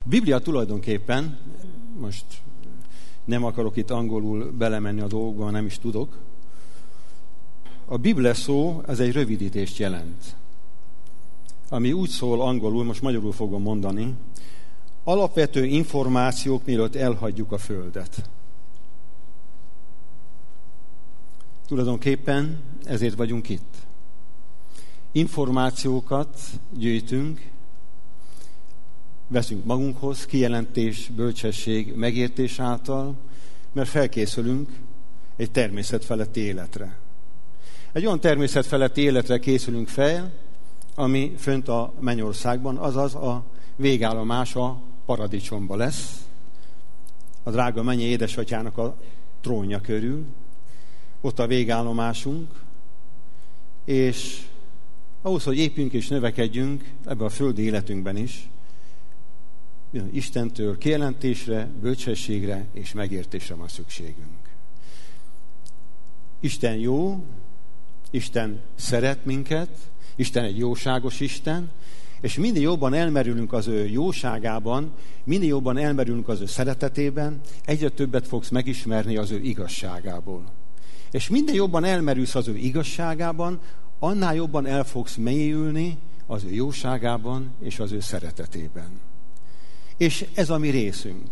Biblia tulajdonképpen, most nem akarok itt angolul belemenni a dolgokba, nem is tudok, a Biblia szó, ez egy rövidítést jelent. Ami úgy szól angolul, most magyarul fogom mondani, alapvető információk, mielőtt elhagyjuk a Földet. Tulajdonképpen ezért vagyunk itt. Információkat gyűjtünk, veszünk magunkhoz, kijelentés, bölcsesség, megértés által, mert felkészülünk egy természetfeletti életre. Egy olyan természetfeletti életre készülünk fel, ami fönt a mennyországban, azaz a végállomás a paradicsomba lesz, a drága mennyi édesatyának a trónja körül, ott a végállomásunk, és ahhoz, hogy épjünk és növekedjünk ebben a földi életünkben is, Istentől kijelentésre, bölcsességre és megértésre van szükségünk. Isten jó, Isten szeret minket, Isten egy jóságos Isten, és minél jobban elmerülünk az ő jóságában, minél jobban elmerülünk az ő szeretetében, egyre többet fogsz megismerni az ő igazságából. És minél jobban elmerülsz az ő igazságában, annál jobban el fogsz mélyülni az ő jóságában és az ő szeretetében. És ez a mi részünk.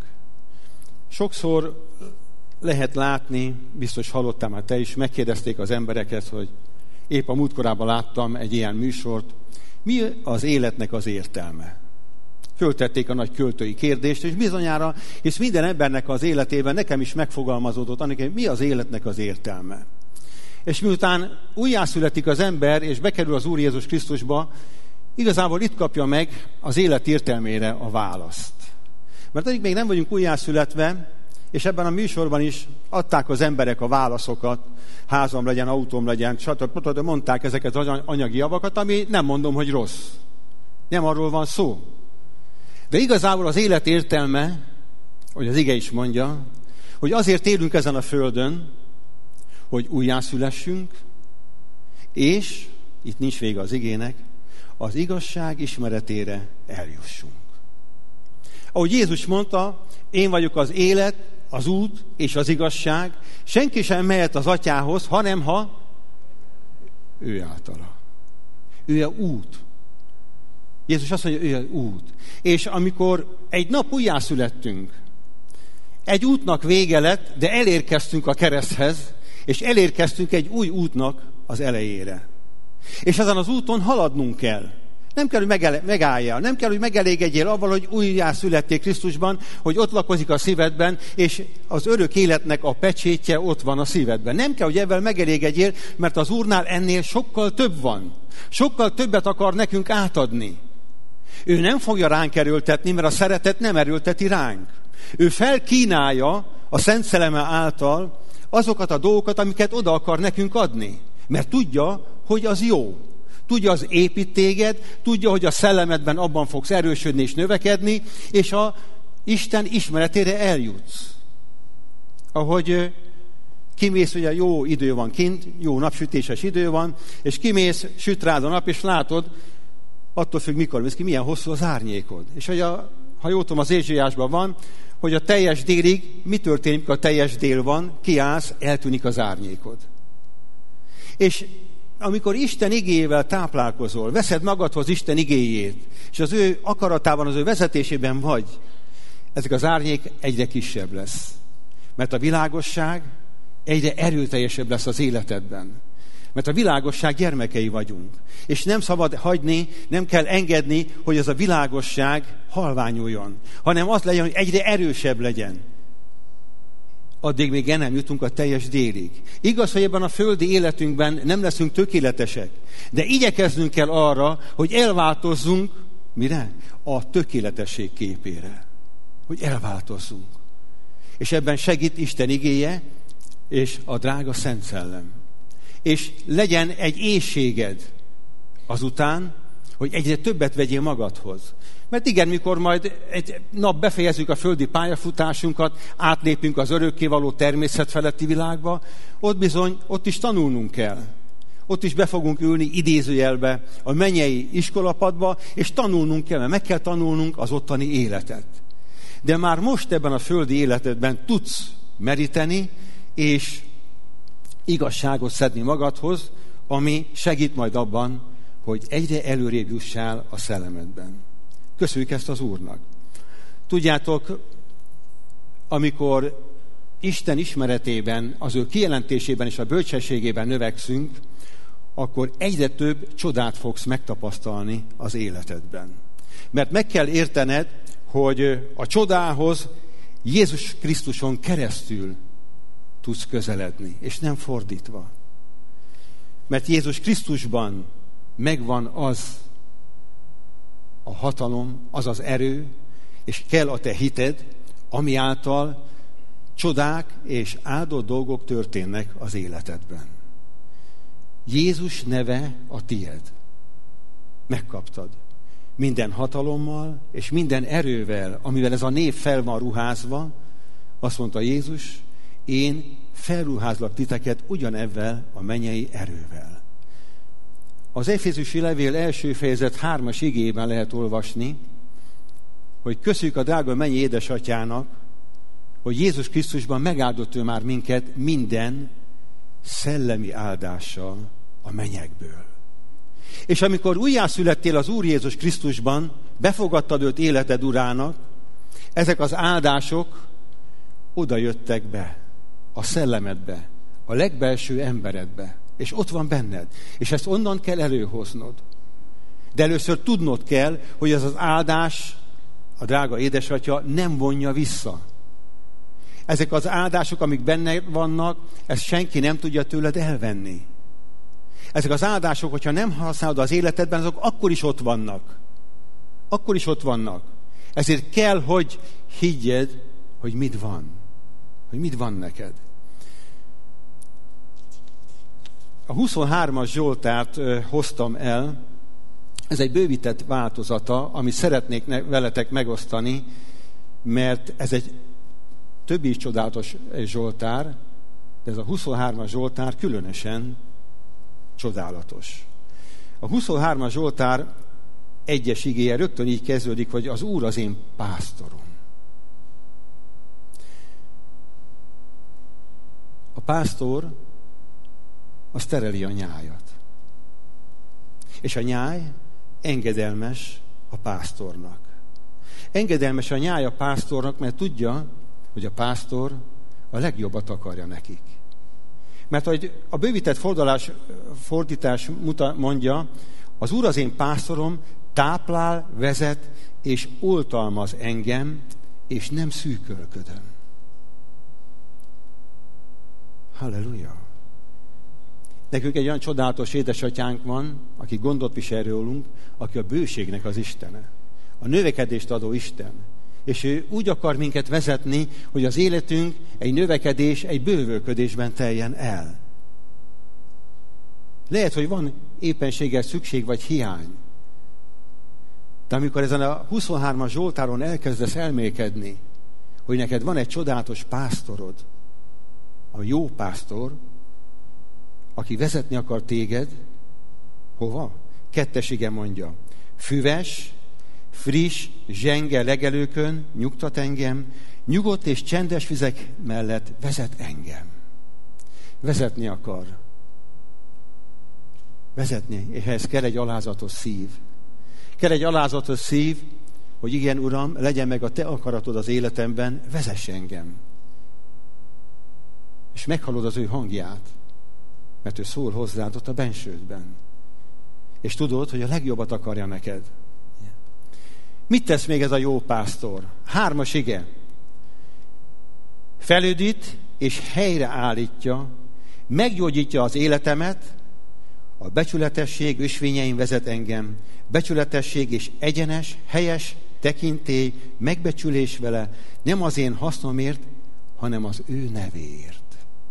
Sokszor lehet látni, biztos hallottál már te is, megkérdezték az embereket, hogy épp a múltkorában láttam egy ilyen műsort, mi az életnek az értelme? Föltették a nagy költői kérdést, és bizonyára, és minden embernek az életében nekem is megfogalmazódott annak, hogy mi az életnek az értelme. És miután újjászületik az ember, és bekerül az Úr Jézus Krisztusba, igazából itt kapja meg az élet értelmére a választ. Mert addig még nem vagyunk újjászületve, és ebben a műsorban is adták az emberek a válaszokat, házam legyen, autóm legyen, stb. Mondták ezeket az anyagi javakat, ami nem mondom, hogy rossz. Nem arról van szó. De igazából az élet értelme, hogy az ige is mondja, hogy azért élünk ezen a földön, hogy újjászülessünk, és, itt nincs vége az igének, az igazság ismeretére eljussunk. Ahogy Jézus mondta, én vagyok az élet, az út és az igazság, senki sem mehet az atyához, hanem ha ő általa. Ő a út. Jézus azt mondja, ő az út. És amikor egy nap újjászülettünk, egy útnak vége lett, de elérkeztünk a kereszthez, és elérkeztünk egy új útnak az elejére. És ezen az úton haladnunk kell. Nem kell, hogy megálljál, nem kell, hogy megelégedjél avval, hogy újjászülettél Krisztusban, hogy ott lakozik a szívedben, és az örök életnek a pecsétje ott van a szívedben. Nem kell, hogy ebben megelégedjél, mert az Úrnál ennél sokkal több van. Sokkal többet akar nekünk átadni. Ő nem fogja ránk erőltetni, mert a szeretet nem erőlteti ránk. Ő felkínálja a Szent Szelleme által azokat a dolgokat, amiket oda akar nekünk adni. Mert tudja, hogy az jó. Tudja, az épít téged, tudja, hogy a szellemedben abban fogsz erősödni és növekedni, és a Isten ismeretére eljutsz. Ahogy kimész, ugye jó idő van kint, jó napsütéses idő van, és kimész, süt rád a nap, és látod, attól függ, mikor mész ki, milyen hosszú az árnyékod. És hogy ha jól tudom, az Ézsaiásban van, hogy a teljes délig, mi történik, amikor a teljes dél van, kiállsz, eltűnik az árnyékod. És amikor Isten igéjével táplálkozol, veszed magadhoz Isten igéjét, és az ő akaratában, az ő vezetésében vagy, ezek az árnyék egyre kisebb lesz. Mert a világosság egyre erőteljesebb lesz az életedben. Mert a világosság gyermekei vagyunk. És nem szabad hagyni, nem kell engedni, hogy ez a világosság halványuljon, hanem az legyen, hogy egyre erősebb legyen. Addig még el nem jutunk a teljes délig. Igaz, hogy ebben a földi életünkben nem leszünk tökéletesek, de igyekeznünk kell arra, hogy elváltozzunk, mire? A tökéletesség képére. Hogy elváltozzunk. És ebben segít Isten igéje, és a drága Szent Szellem. És legyen egy éhséged azután, hogy egyre többet vegyél magadhoz. Mert igen, mikor majd egy nap befejezzük a földi pályafutásunkat, átlépünk az örökkévaló természet feletti világba, ott is tanulnunk kell. Ott is be fogunk ülni idézőjelbe a mennyei iskolapadba, és tanulnunk kell, mert meg kell tanulnunk az ottani életet. De már most ebben a földi életedben tudsz meríteni, és igazságot szedni magadhoz, ami segít majd abban, hogy egyre előrébb jussál a szellemedben. Köszönjük ezt az Úrnak. Tudjátok, amikor Isten ismeretében, az ő kijelentésében és a bölcsességében növekszünk, akkor egyre több csodát fogsz megtapasztalni az életedben. Mert meg kell értened, hogy a csodához Jézus Krisztuson keresztül tudsz közeledni, és nem fordítva. Mert Jézus Krisztusban megvan az a hatalom, az az erő, és kell a te hited, ami által csodák és áldott dolgok történnek az életedben. Jézus neve a tied. Megkaptad. Minden hatalommal és minden erővel, amivel ez a név fel van ruházva, azt mondta Jézus, én felruházlak titeket ugyanebben a mennyei erővel. Az Efézusi levél első fejezet 3. igében lehet olvasni, hogy köszönjük a drága mennyi édesatyának, hogy Jézus Krisztusban megáldott ő már minket minden szellemi áldással a mennyekből. És amikor újjászülettél az Úr Jézus Krisztusban, befogadtad őt életed urának, ezek az áldások oda jöttek be, a szellemedbe, a legbelső emberedbe, és ott van benned. És ezt onnan kell előhoznod. De először tudnod kell, hogy ez az áldás, a drága édesatya nem vonja vissza. Ezek az áldások, amik benne vannak, ezt senki nem tudja tőled elvenni. Ezek az áldások, hogyha nem használod az életedben, azok akkor is ott vannak. Akkor is ott vannak. Ezért kell, hogy higgyed, hogy mit van. Hogy mit van neked. A 23-as Zsoltárt hoztam el. Ez egy bővített változata, amit szeretnék veletek megosztani, mert ez egy többi csodálatos Zsoltár, de ez a 23-as Zsoltár különösen csodálatos. A 23-as Zsoltár 1. igéje rögtön így kezdődik, hogy az Úr az én pásztorom. A pásztor az tereli a nyájat. És a nyáj engedelmes a pásztornak. Engedelmes a nyáj a pásztornak, mert tudja, hogy a pásztor a legjobbat akarja nekik. Mert hogy a bővített fordítás mondja, az Úr az én pásztorom, táplál, vezet és oltalmaz engem, és nem szűkölködöm. Halleluja! Nekünk egy olyan csodálatos édesatyánk van, aki gondot visel rólunk, aki a bőségnek az Istene. A növekedést adó Isten. És ő úgy akar minket vezetni, hogy az életünk egy növekedés, egy bővölködésben teljen el. Lehet, hogy van éppenséggel szükség vagy hiány. De amikor ezen a 23-as Zsoltáron elkezdesz elmélkedni, hogy neked van egy csodálatos pásztorod, a jó pásztor, aki vezetni akar téged, hova? 2. ige mondja, füves, friss, zsenge legelőkön nyugtat engem, nyugodt és csendes vizek mellett vezet engem. Vezetni akar. Vezetni, és ehhez kell egy alázatos szív. Kell egy alázatos szív, hogy igen, Uram, legyen meg a te akaratod az életemben, vezess engem. És meghallod az ő hangját, mert ő szól hozzád ott a bensődben. És tudod, hogy a legjobbat akarja neked. Mit tesz még ez a jó pásztor? 3. ige. Felüdít és helyreállítja, meggyógyítja az életemet, a becsületesség ösvényein vezet engem, becsületesség és egyenes, helyes tekintély, megbecsülés vele, nem az én hasznomért, hanem az ő nevéért.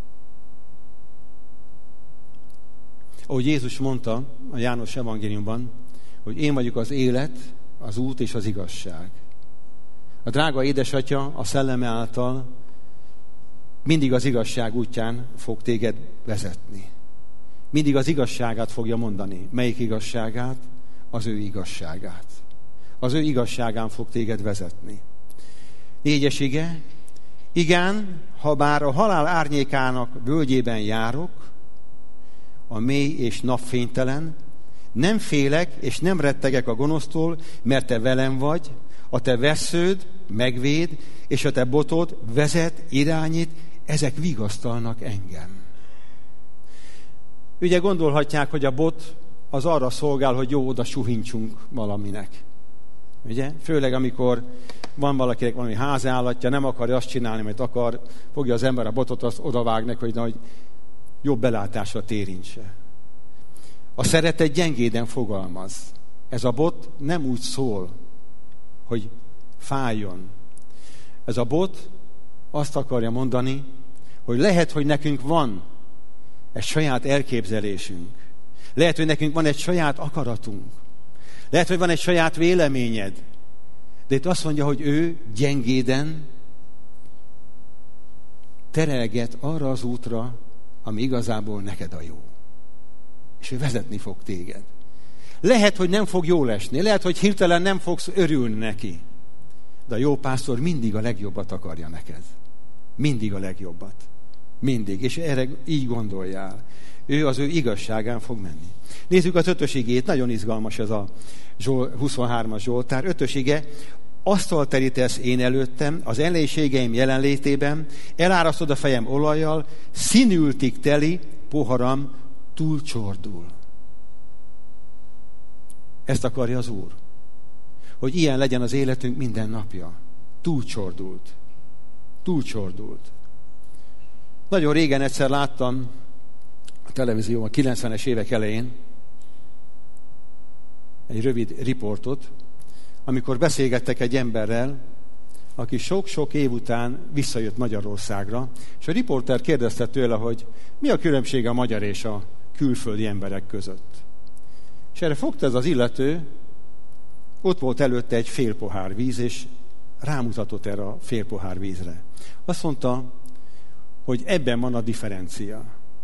Ahogy Jézus mondta a János evangéliumban, hogy én vagyok az élet, az út és az igazság. A drága édesatya a szelleme által mindig az igazság útján fog téged vezetni. Mindig az igazságát fogja mondani. Melyik igazságát? Az ő igazságát. Az ő igazságán fog téged vezetni. 4. ige. Igen, ha bár a halál árnyékának völgyében járok, a mély és napfénytelen, nem félek és nem rettegek a gonosztól, mert te velem vagy, a te vessződ megvéd, és a te botod vezet, irányít, ezek vigasztalnak engem. Ugye gondolhatják, hogy a bot az arra szolgál, hogy jó, oda suhincsunk valaminek. Ugye? Főleg, amikor van valakinek valami házállatja, nem akarja azt csinálni, amit akar, fogja az ember a botot, azt odavág neki, hogy nagy jobb belátásra térintse. A szeretet gyengéden fogalmaz. Ez a bot nem úgy szól, hogy fájjon. Ez a bot azt akarja mondani, hogy lehet, hogy nekünk van egy saját elképzelésünk. Lehet, hogy nekünk van egy saját akaratunk. Lehet, hogy van egy saját véleményed. De itt azt mondja, hogy ő gyengéden terelget arra az útra, ami igazából neked a jó. És ő vezetni fog téged. Lehet, hogy nem fog jól esni. Lehet, hogy hirtelen nem fogsz örülni neki. De a jó pásztor mindig a legjobbat akarja neked. Mindig a legjobbat. Mindig. És erre így gondoljál. Ő az ő igazságán fog menni. Nézzük az 5. igét. Nagyon izgalmas ez a 23-as Zsoltár. 5. ige. Asztalt terítesz én előttem, az ellenségeim jelenlétében, elárasztod a fejem olajjal, színültig teli poharam túlcsordul. Ezt akarja az Úr. Hogy ilyen legyen az életünk minden napja. Túlcsordult. Túlcsordult. Nagyon régen egyszer láttam a televízióban, 90-es évek elején egy rövid riportot, amikor beszélgettek egy emberrel, aki sok-sok év után visszajött Magyarországra, és a riporter kérdezte tőle, hogy mi a különbség a magyar és a külföldi emberek között. És erre fogta ez az illető, ott volt előtte egy fél pohár víz, és rámutatott erre a fél pohár vízre. Azt mondta, hogy ebben van a differencia.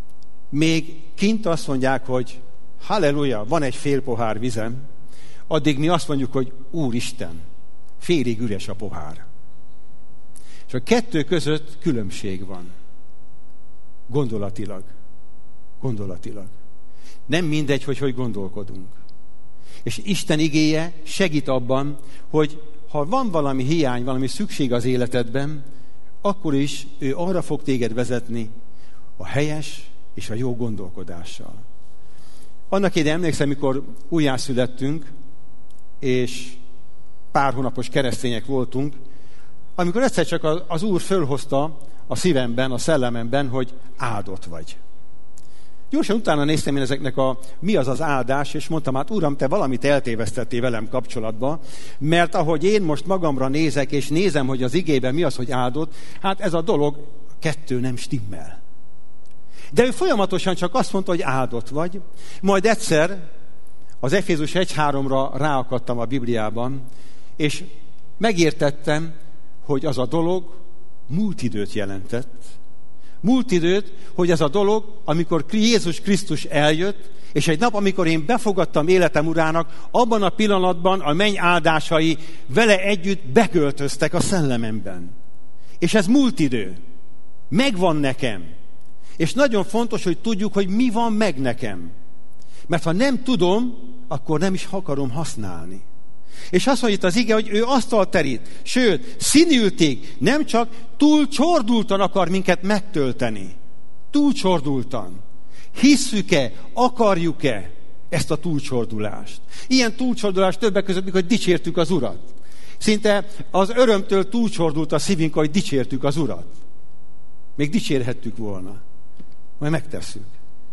Még kint azt mondják, hogy halleluja, van egy fél pohár vizem, addig mi azt mondjuk, hogy Úristen, félig üres a pohár. És a kettő között különbség van. Gondolatilag. Gondolatilag. Nem mindegy, hogy gondolkodunk. És Isten igéje segít abban, hogy ha van valami hiány, valami szükség az életedben, akkor is ő arra fog téged vezetni a helyes és a jó gondolkodással. Annak idején emlékszem, mikor újjászülettünk, és pár hónapos keresztények voltunk, amikor egyszer csak az Úr fölhozta a szívemben, a szellememben, hogy áldott vagy. Gyorsan utána néztem én ezeknek mi az az áldás, és mondtam, hát Uram, te valamit eltévesztettél velem kapcsolatban, mert ahogy én most magamra nézek, és nézem, hogy az igében mi az, hogy áldott, hát ez a dolog kettő nem stimmel. De ő folyamatosan csak azt mondta, hogy áldott vagy. Majd egyszer az Efézus 1:3-ra ráakadtam a Bibliában, és megértettem, hogy az a dolog múlt időt jelentett. Múlt időt, hogy ez a dolog, amikor Jézus Krisztus eljött, és egy nap, amikor én befogadtam életem urának, abban a pillanatban a menny áldásai vele együtt beköltöztek a szellememben. És ez múlt idő. Megvan nekem. És nagyon fontos, hogy tudjuk, hogy mi van meg nekem. Mert ha nem tudom, akkor nem is akarom használni. És azt mondja itt az ige, hogy ő asztalt terít, sőt, színültig, nem csak túlcsordultan akar minket megtölteni. Túlcsordultan. Hisszük-e, akarjuk-e ezt a túlcsordulást? Ilyen túlcsordulás többek között, mikor dicsértük az Urat. Szinte az örömtől túlcsordult a szívünk, hogy dicsértük az Urat. Még dicsérhettük volna. Majd megtesszük.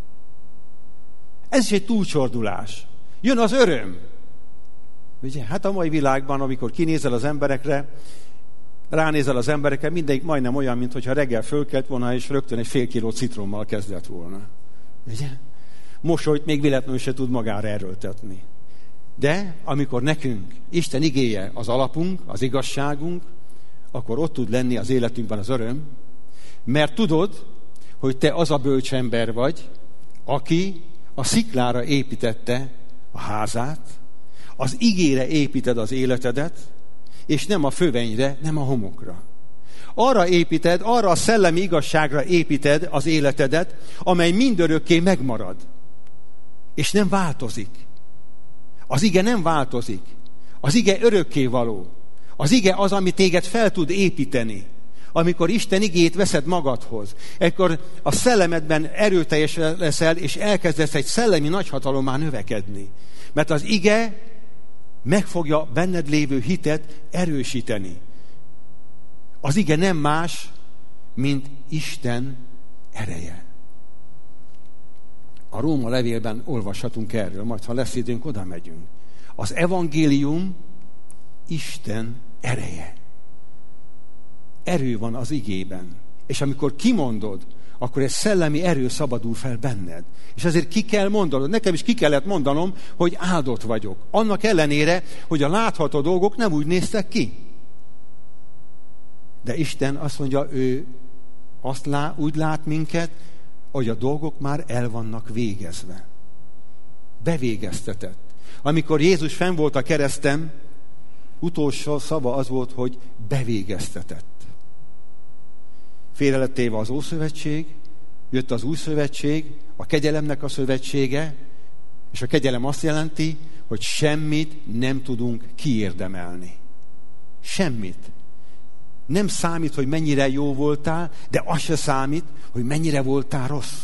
Ez is egy túlcsordulás. Jön az öröm. Ugye? Hát a mai világban, amikor kinézel az emberekre, ránézel az emberekre, mindegyik majdnem olyan, mintha reggel fölkelt volna, és rögtön egy fél kiló citrommal kezdett volna. Ugye? Mosolyt még véletlenül se tud magára erőltetni. De amikor nekünk Isten igéje az alapunk, az igazságunk, akkor ott tud lenni az életünkben az öröm, mert tudod, hogy te az a bölcs ember vagy, aki a sziklára építette a házát, az igére építed az életedet, és nem a fövenyre, nem a homokra. Arra építed, arra a szellemi igazságra építed az életedet, amely mindörökké megmarad. És nem változik. Az ige nem változik. Az ige örökkévaló. Az ige az, ami téged fel tud építeni. Amikor Isten igét veszed magadhoz, ekkor a szellemedben erőteljes leszel, és elkezdesz egy szellemi nagyhatalommá növekedni. Mert az ige meg fogja benned lévő hitet erősíteni. Az ige nem más, mint Isten ereje. A Róma levélben olvashatunk erről, majd ha lesz időnk, oda megyünk. Az evangélium Isten ereje. Erő van az igében. És amikor kimondod, akkor egy szellemi erő szabadul fel benned. És ezért ki kell mondanod. Nekem is ki kellett mondanom, hogy áldott vagyok. Annak ellenére, hogy a látható dolgok nem úgy néztek ki. De Isten azt mondja, ő úgy lát minket, hogy a dolgok már el vannak végezve. Bevégeztetett. Amikor Jézus fenn volt a kereszten, utolsó szava az volt, hogy bevégeztetett. Félre lett téve az Ószövetség, jött az Új Szövetség, a kegyelemnek a szövetsége, és a kegyelem azt jelenti, hogy semmit nem tudunk kiérdemelni. Semmit. Nem számít, hogy mennyire jó voltál, de az se számít, hogy mennyire voltál rossz.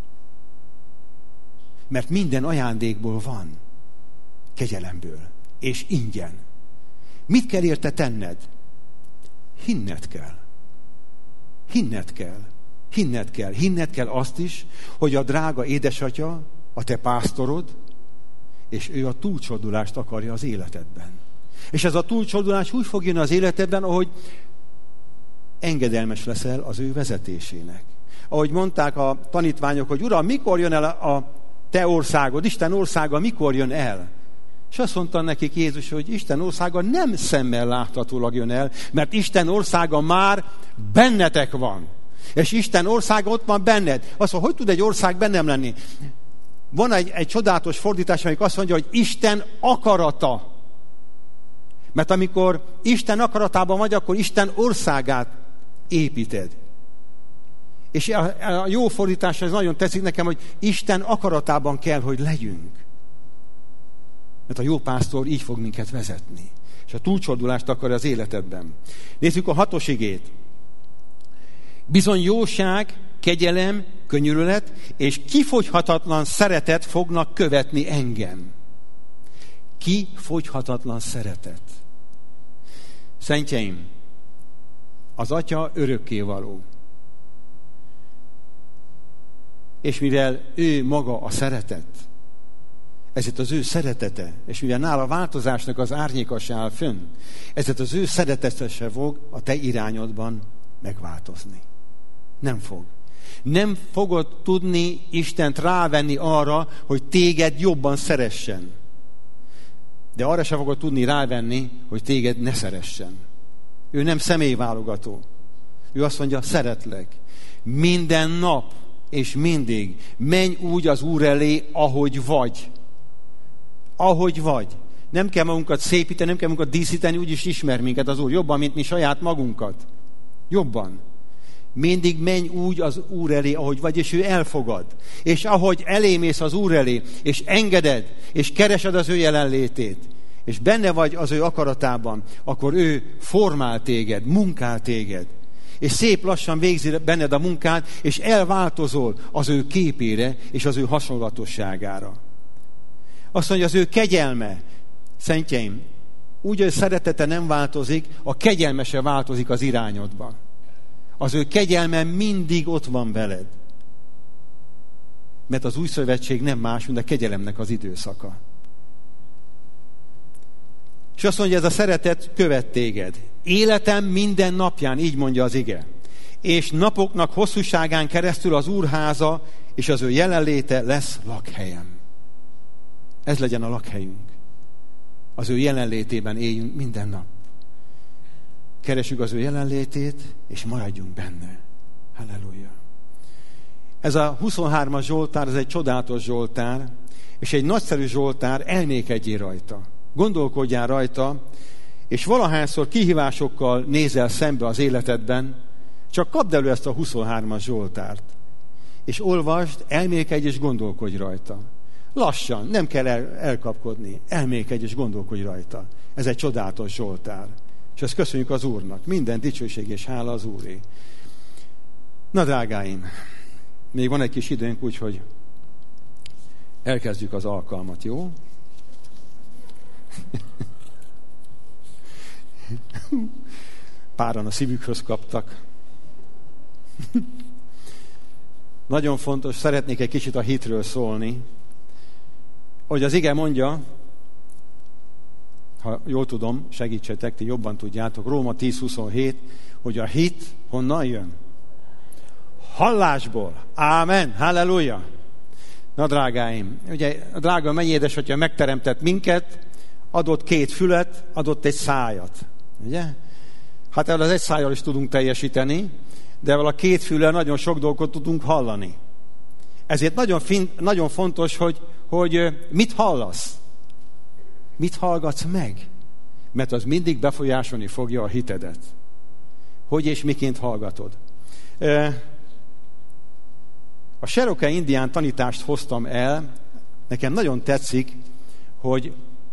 Mert minden ajándékból van, kegyelemből, és ingyen. Mit kell érte tenned? Hinned kell. Hinned kell. Hinned kell. Hinned kell azt is, hogy a drága édesatya, a te pásztorod, és ő a túlcsodulást akarja az életedben. És ez a túlcsodulás úgy fog jönni az életedben, ahogy engedelmes leszel az ő vezetésének. Ahogy mondták a tanítványok, hogy Uram, mikor jön el a te országod, Isten országa mikor jön el? És azt mondta nekik Jézus, hogy Isten országa nem szemmel láthatólag jön el, mert Isten országa már bennetek van. És Isten országa ott van benned. Azt mondja, hogy tud egy ország bennem lenni? Van egy csodálatos fordítás, amelyik azt mondja, hogy Isten akarata. Mert amikor Isten akaratában vagy, akkor Isten országát építed. És a jó fordítás, ez nagyon tetszik nekem, hogy Isten akaratában kell, hogy legyünk. Mert a jó pásztor így fog minket vezetni. És a túlcsordulást akar az életedben. Nézzük a 6. igét. Bizony jóság, kegyelem, könyörület és kifogyhatatlan szeretet fognak követni engem. Kifogyhatatlan szeretet. Szentjeim, az Atya örökkévaló. És mivel ő maga a szeretet, ezért az ő szeretete, és mivel nála változásnak az árnyéka se áll fönn, ezért az ő szeretete se fog a te irányodban megváltozni. Nem fog. Nem fogod tudni Istent rávenni arra, hogy téged jobban szeressen. De arra se fogod tudni rávenni, hogy téged ne szeressen. Ő nem személyválogató. Ő azt mondja, szeretlek. Minden nap és mindig menj úgy az Úr elé, ahogy vagy. Ahogy vagy. Nem kell magunkat szépíteni, nem kell magunkat díszíteni, úgyis ismer minket az Úr. Jobban, mint mi saját magunkat. Jobban. Mindig menj úgy az Úr elé, ahogy vagy, és ő elfogad. És ahogy elémész az Úr elé, és engeded, és keresed az ő jelenlétét, és benne vagy az ő akaratában, akkor ő formál téged, munkál téged. És szép lassan végzi benned a munkát, és elváltozol az ő képére, és az ő hasonlatosságára. Azt mondja, az ő kegyelme, szentjeim, úgy, hogy szeretete nem változik, a kegyelme se változik az irányodban. Az ő kegyelme mindig ott van veled. Mert az új szövetség nem más, mint a kegyelemnek az időszaka. És azt mondja, ez a szeretet követ téged. Életem minden napján, így mondja az ige. És napoknak hosszúságán keresztül az Úrháza és az ő jelenléte lesz lakhelyem. Ez legyen a lakhelyünk. Az ő jelenlétében éljünk minden nap. Keresjük az ő jelenlétét, és maradjunk benne. Halleluja. Ez a 23-as Zsoltár, ez egy csodálatos Zsoltár, és egy nagyszerű Zsoltár, elmékedjél rajta. Gondolkodjál rajta, és valahányszor kihívásokkal nézel szembe az életedben, csak kapd elő ezt a 23-as Zsoltárt, és olvasd, elmélkedj és gondolkodj rajta. Lassan, nem kell elkapkodni, elmélkedj és gondolkodj rajta. Ez egy csodálatos Zsoltár. És ezt köszönjük az Úrnak. Minden dicsőség és hála az Úré. Na, drágáim, még van egy kis időnk, úgyhogy elkezdjük az alkalmat, jó? Páran a szívükhöz kaptak. Nagyon fontos, szeretnék egy kicsit a hitről szólni. Hogy az ige mondja, ha jól tudom, segítsetek, ti jobban tudjátok, Róma 10:27, hogy a hit honnan jön? Hallásból. Ámen, halleluja. Na, drágáim, ugye a drága mennyédesatya megteremtett minket, adott 2 fület, adott egy szájat. Ugye? Hát az egy szájjal is tudunk teljesíteni, de a 2 füllel nagyon sok dolgot tudunk hallani. Ezért nagyon fontos, hogy mit hallasz. Mit hallgatsz meg? Mert az mindig befolyásolni fogja a hitedet. Hogy és miként hallgatod. A Cherokee indián tanítást hoztam el. Nekem nagyon tetszik, hogy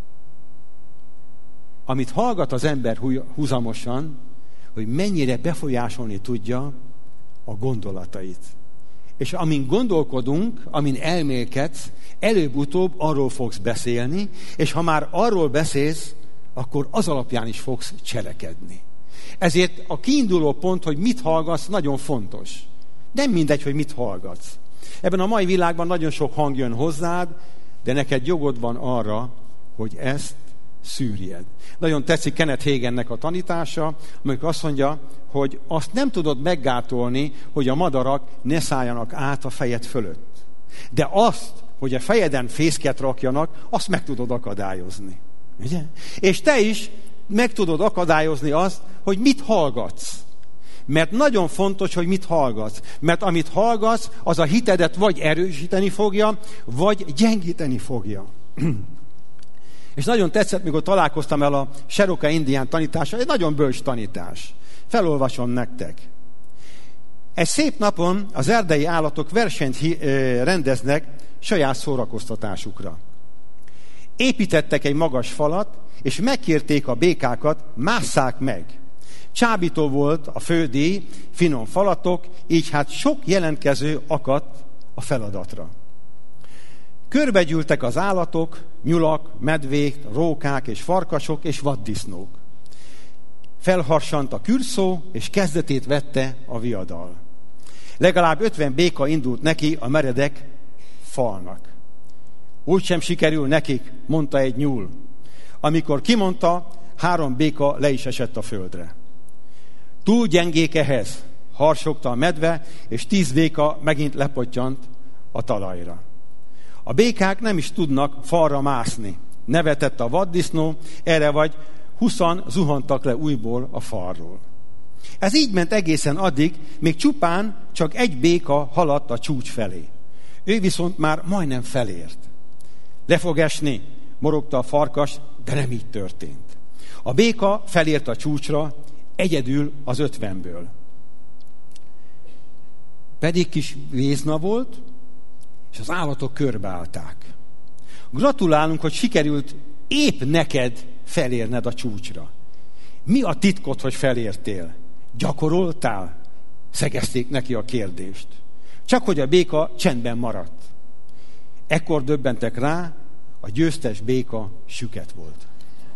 amit hallgat az ember húzamosan, hogy mennyire befolyásolni tudja a gondolatait. És amin gondolkodunk, amin elmélkedsz, előbb-utóbb arról fogsz beszélni, és ha már arról beszélsz, akkor az alapján is fogsz cselekedni. Ezért a kiinduló pont, hogy mit hallgatsz, nagyon fontos. Nem mindegy, hogy mit hallgatsz. Ebben a mai világban nagyon sok hang jön hozzád, de neked jogod van arra, hogy ezt szűrjed. Nagyon tetszik Kenneth Hagennek a tanítása, amikor azt mondja, hogy azt nem tudod meggátolni, hogy a madarak ne szálljanak át a fejed fölött. De azt, hogy a fejeden fészket rakjanak, azt meg tudod akadályozni. Ugye? És te is meg tudod akadályozni azt, hogy mit hallgatsz. Mert nagyon fontos, hogy mit hallgatsz. Mert amit hallgatsz, az a hitedet vagy erősíteni fogja, vagy gyengíteni fogja. És nagyon tetszett, mikor találkoztam el a Cherokee indián tanítással, egy nagyon bölcs tanítás. Felolvasom nektek. Egy szép napon az erdei állatok versenyt rendeznek saját szórakoztatásukra. Építettek egy magas falat, és megkérték a békákat, másszák meg. Csábító volt a fődíj, finom falatok, így hát sok jelentkező akadt a feladatra. Körbegyűltek az állatok, nyulak, medvék, rókák és farkasok és vaddisznók. Felharsant a kürszó, és kezdetét vette a viadal. Legalább 50 béka indult neki a meredek falnak. Úgysem sikerül nekik, mondta egy nyúl. Amikor kimondta, 3 béka le is esett a földre. Túl gyengék ehhez, harsogta a medve, és 10 béka megint lepottyant a talajra. A békák nem is tudnak falra mászni. Nevetett a vaddisznó, erre vagy 20 zuhantak le újból a falról. Ez így ment egészen addig, még csupán csak egy béka haladt a csúcs felé. Ő viszont már majdnem felért. Le fog esni, morogta a farkas, de nem így történt. A béka felért a csúcsra, egyedül az 50-ből. Pedig kis vézna volt, és az állatok körbeállták. Gratulálunk, hogy sikerült épp neked felérned a csúcsra. Mi a titkod, hogy felértél? Gyakoroltál? Szegezték neki a kérdést. Csak hogy a béka csendben maradt. Ekkor döbbentek rá, a győztes béka süket volt.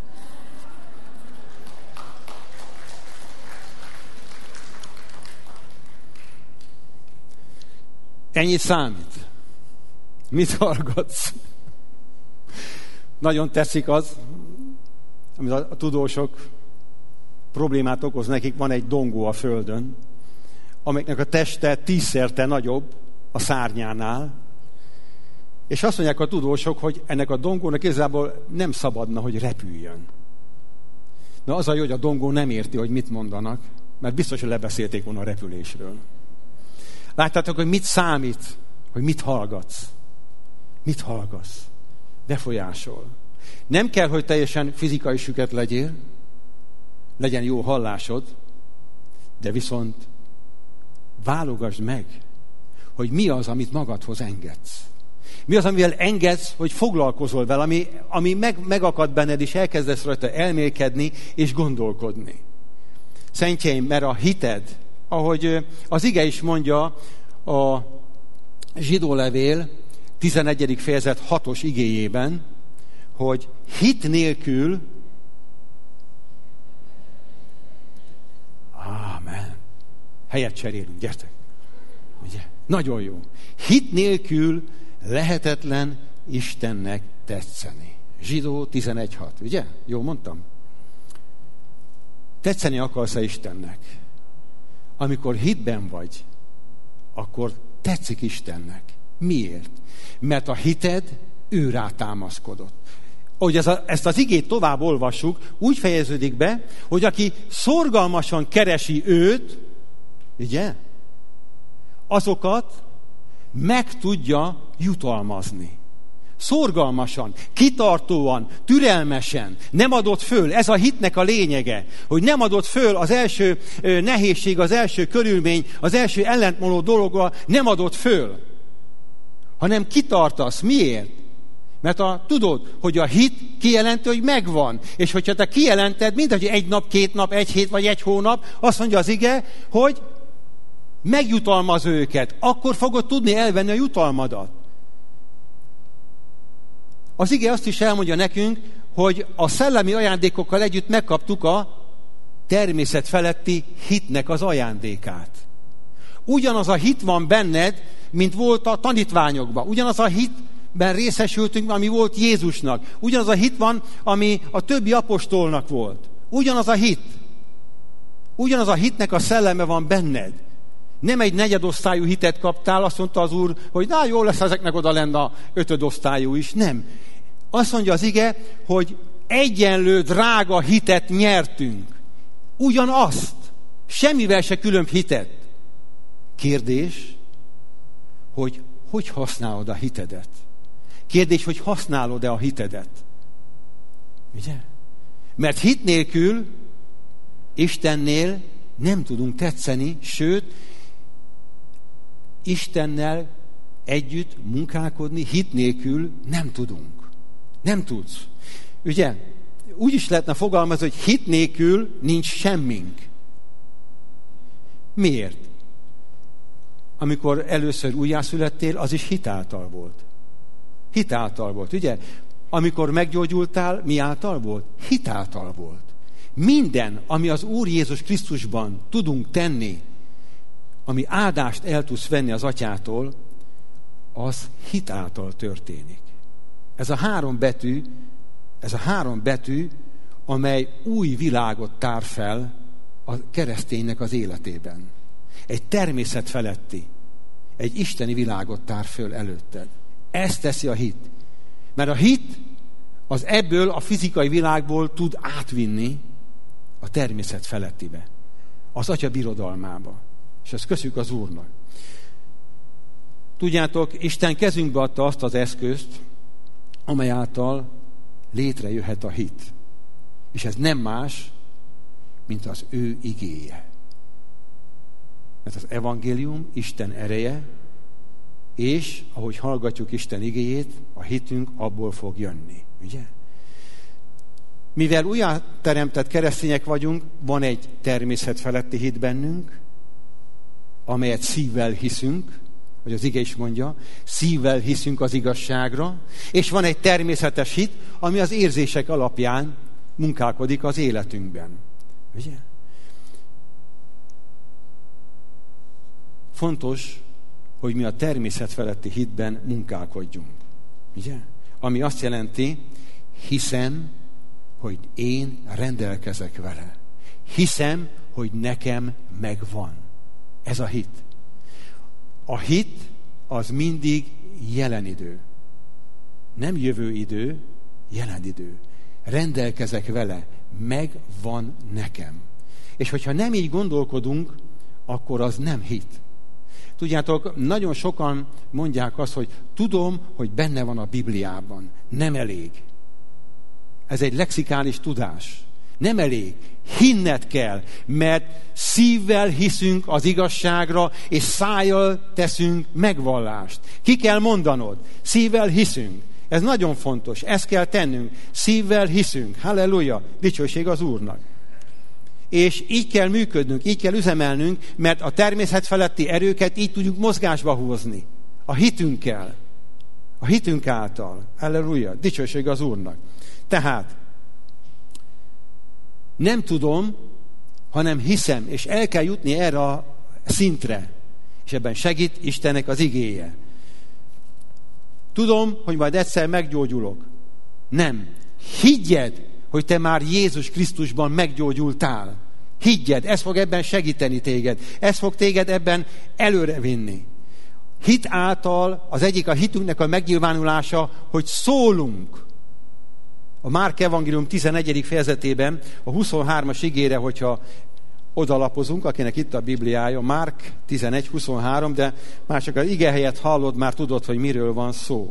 Ennyit számít. Mit hallgatsz? Nagyon tetszik az, amit a tudósok problémát okoz nekik. Van egy dongó a földön, amelynek a teste 10-szerte nagyobb a szárnyánál, és azt mondják a tudósok, hogy ennek a dongónak igazából nem szabadna, hogy repüljön. De az a jó, hogy a dongó nem érti, hogy mit mondanak, mert biztos, hogy lebeszélték volna a repülésről. Láttátok, hogy mit számít, hogy mit hallgatsz? Mit hallgatsz? Befolyásol. Nem kell, hogy teljesen fizikai süket legyél, legyen jó hallásod, de viszont válogasd meg, hogy mi az, amit magadhoz engedsz. Mi az, amivel engedsz, hogy foglalkozol vele, ami megakad benned, és elkezdesz rajta elmélkedni és gondolkodni. Szentjeim, mert a hited, ahogy az ige is mondja a zsidó levél 11. fejezet 6. igéjében, hogy hit nélkül, ámen, helyet cserélünk, gyertek, ugye? Nagyon jó. Hit nélkül lehetetlen Istennek tetszeni. Zsidó 11.6, ugye? Jól mondtam? Tetszeni akarsz-e Istennek? Amikor hitben vagy, akkor tetszik Istennek. Miért? Mert a hited ő rá támaszkodott. Ahogy ezt az igét tovább olvassuk, úgy fejeződik be, hogy aki szorgalmasan keresi őt, ugye? Azokat meg tudja jutalmazni. Szorgalmasan, kitartóan, türelmesen, nem adott föl. Ez a hitnek a lényege, hogy nem adott föl az első nehézség, az első körülmény, az első ellentmondó dologra nem adott föl, hanem kitartasz. Miért? Mert tudod, hogy a hit kijelenti, hogy megvan. És hogyha te kijelented, mindegy, hogy 1 nap, 2 nap, 1 hét vagy 1 hónap, azt mondja az ige, hogy megjutalmaz őket. Akkor fogod tudni elvenni a jutalmadat. Az ige azt is elmondja nekünk, hogy a szellemi ajándékokkal együtt megkaptuk a természet feletti hitnek az ajándékát. Ugyanaz a hit van benned, mint volt a tanítványokban. Ugyanaz a hitben részesültünk, ami volt Jézusnak. Ugyanaz a hit van, ami a többi apostolnak volt. Ugyanaz a hit. Ugyanaz a hitnek a szelleme van benned. Nem egy negyedosztályú hitet kaptál, azt mondta az Úr, hogy jó lesz ezeknek oda lenne a 5. osztályú is. Nem. Azt mondja az ige, hogy egyenlő drága hitet nyertünk. Ugyanazt. Semmivel se különb hitet. Kérdés, hogy használod a hitedet? Kérdés, hogy használod-e a hitedet? Ugye? Mert hit nélkül Istennél nem tudunk tetszeni, sőt, Istennel együtt munkálkodni hit nélkül nem tudunk. Nem tudsz. Ugye? Úgy is lehetne fogalmazni, hogy hit nélkül nincs semmink. Miért? Amikor először újjászülettél, az is hitáltal volt. Hitáltal volt, ugye? Amikor meggyógyultál, mi által volt? Hitáltal volt. Minden, ami az Úr Jézus Krisztusban tudunk tenni, ami áldást el tudsz venni az Atyától, az hit által történik. Ez a három betű, amely új világot tár fel a kereszténynek az életében. Egy természet feletti, egy isteni világot tár föl előtted. Ezt teszi a hit. Mert a hit az ebből a fizikai világból tud átvinni a természet felettibe, az Atya birodalmába. És ezt köszönjük az Úrnak. Tudjátok, Isten kezünkbe adta azt az eszközt, amely által létrejöhet a hit. És ez nem más, mint az ő igéje. Mert az evangélium Isten ereje, és ahogy hallgatjuk Isten igéjét, a hitünk abból fog jönni. Ugye? Mivel újjáteremtett keresztények vagyunk, van egy természetfeletti hit bennünk, amelyet szívvel hiszünk, hogy az ige is mondja, szívvel hiszünk az igazságra, és van egy természetes hit, ami az érzések alapján munkálkodik az életünkben. Ugye? Fontos, hogy mi a természetfeletti hitben munkálkodjunk. Ugye? Ami azt jelenti, hiszem, hogy én rendelkezek vele. Hiszem, hogy nekem megvan. Ez a hit. A hit az mindig jelen idő. Nem jövő idő, jelen idő. Rendelkezek vele, megvan nekem. És hogyha nem így gondolkodunk, akkor az nem hit. Tudjátok, nagyon sokan mondják azt, hogy tudom, hogy benne van a Bibliában. Nem elég. Ez egy lexikális tudás. Nem elég. Hinned kell, mert szívvel hiszünk az igazságra, és szájjal teszünk megvallást. Ki kell mondanod? Szívvel hiszünk. Ez nagyon fontos. Ezt kell tennünk. Szívvel hiszünk. Halleluja! Dicsőség az Úrnak. És így kell működnünk, így kell üzemelnünk, mert a természet feletti erőket így tudjuk mozgásba hozni. A hitünkkel. A hitünk által. Halleluja! Dicsőség az Úrnak. Tehát nem tudom, hanem hiszem, és el kell jutni erre a szintre. És ebben segít Istennek az igéje. Tudom, hogy majd egyszer meggyógyulok. Nem. Higgyed, hogy te már Jézus Krisztusban meggyógyultál. Higgyed, ez fog ebben segíteni téged. Ez fog téged ebben előrevinni. Hit által az egyik a hitünknek a megnyilvánulása, hogy szólunk. A Márk evangélium 11. fejezetében, a 23-as igére, hogyha odalapozunk, akinek itt a Bibliája, Márk 11.23, de már csak az ige helyet hallod, már tudod, hogy miről van szó.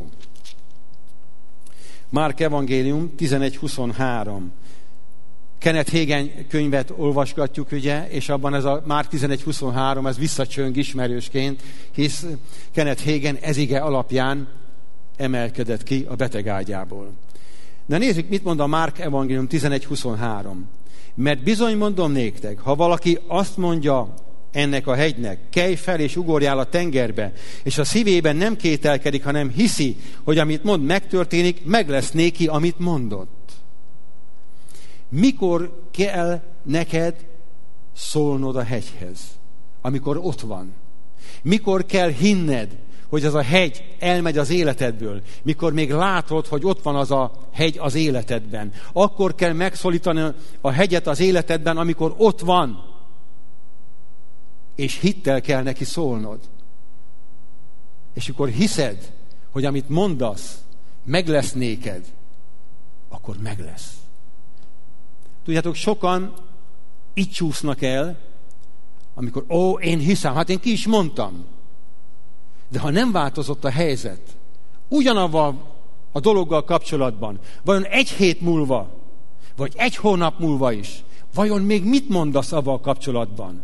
Márk evangélium 11.23. Kenneth Hagin könyvet olvasgatjuk, ugye, és abban ez a Márk 11.23, ez visszacsöng ismerősként, hisz Kenneth Hagin ez ige alapján emelkedett ki a betegágyából. Na nézzük, mit mond a Márk evangélium 11.23. Mert bizony mondom néktek, ha valaki azt mondja ennek a hegynek, kelj fel és ugorjál a tengerbe, és a szívében nem kételkedik, hanem hiszi, hogy amit mond megtörténik, meg lesz néki, amit mondott. Mikor kell neked szólnod a hegyhez? Amikor ott van. Mikor kell hinned, hogy az a hegy elmegy az életedből, mikor még látod, hogy ott van az a hegy az életedben. Akkor kell megszólítani a hegyet az életedben, amikor ott van. És hittel kell neki szólnod. És akkor hiszed, hogy amit mondasz, meg lesz néked, akkor meg lesz. Tudjátok, sokan így csúsznak el, amikor, én hiszem, hát én ki is mondtam. De ha nem változott a helyzet, ugyanavval a dologgal kapcsolatban, vajon egy hét múlva, vagy egy hónap múlva is, vajon még mit mondasz avval kapcsolatban?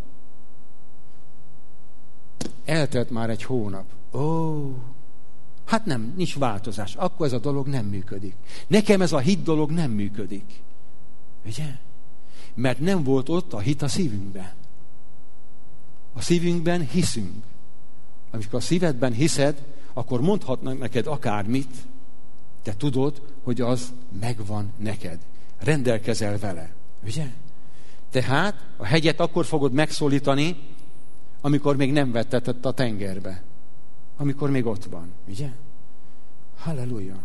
Eltelt már egy hónap. Hát nem, nincs változás. Akkor ez a dolog nem működik. Nekem ez a hit dolog nem működik. Ugye? Mert nem volt ott a hit a szívünkben. A szívünkben hiszünk. Amikor a szívedben hiszed, akkor mondhatnak neked akármit, te tudod, hogy az megvan neked. Rendelkezel vele. Ugye? Tehát a hegyet akkor fogod megszólítani, amikor még nem vettetett a tengerbe. Amikor még ott van. Ugye? Halleluja!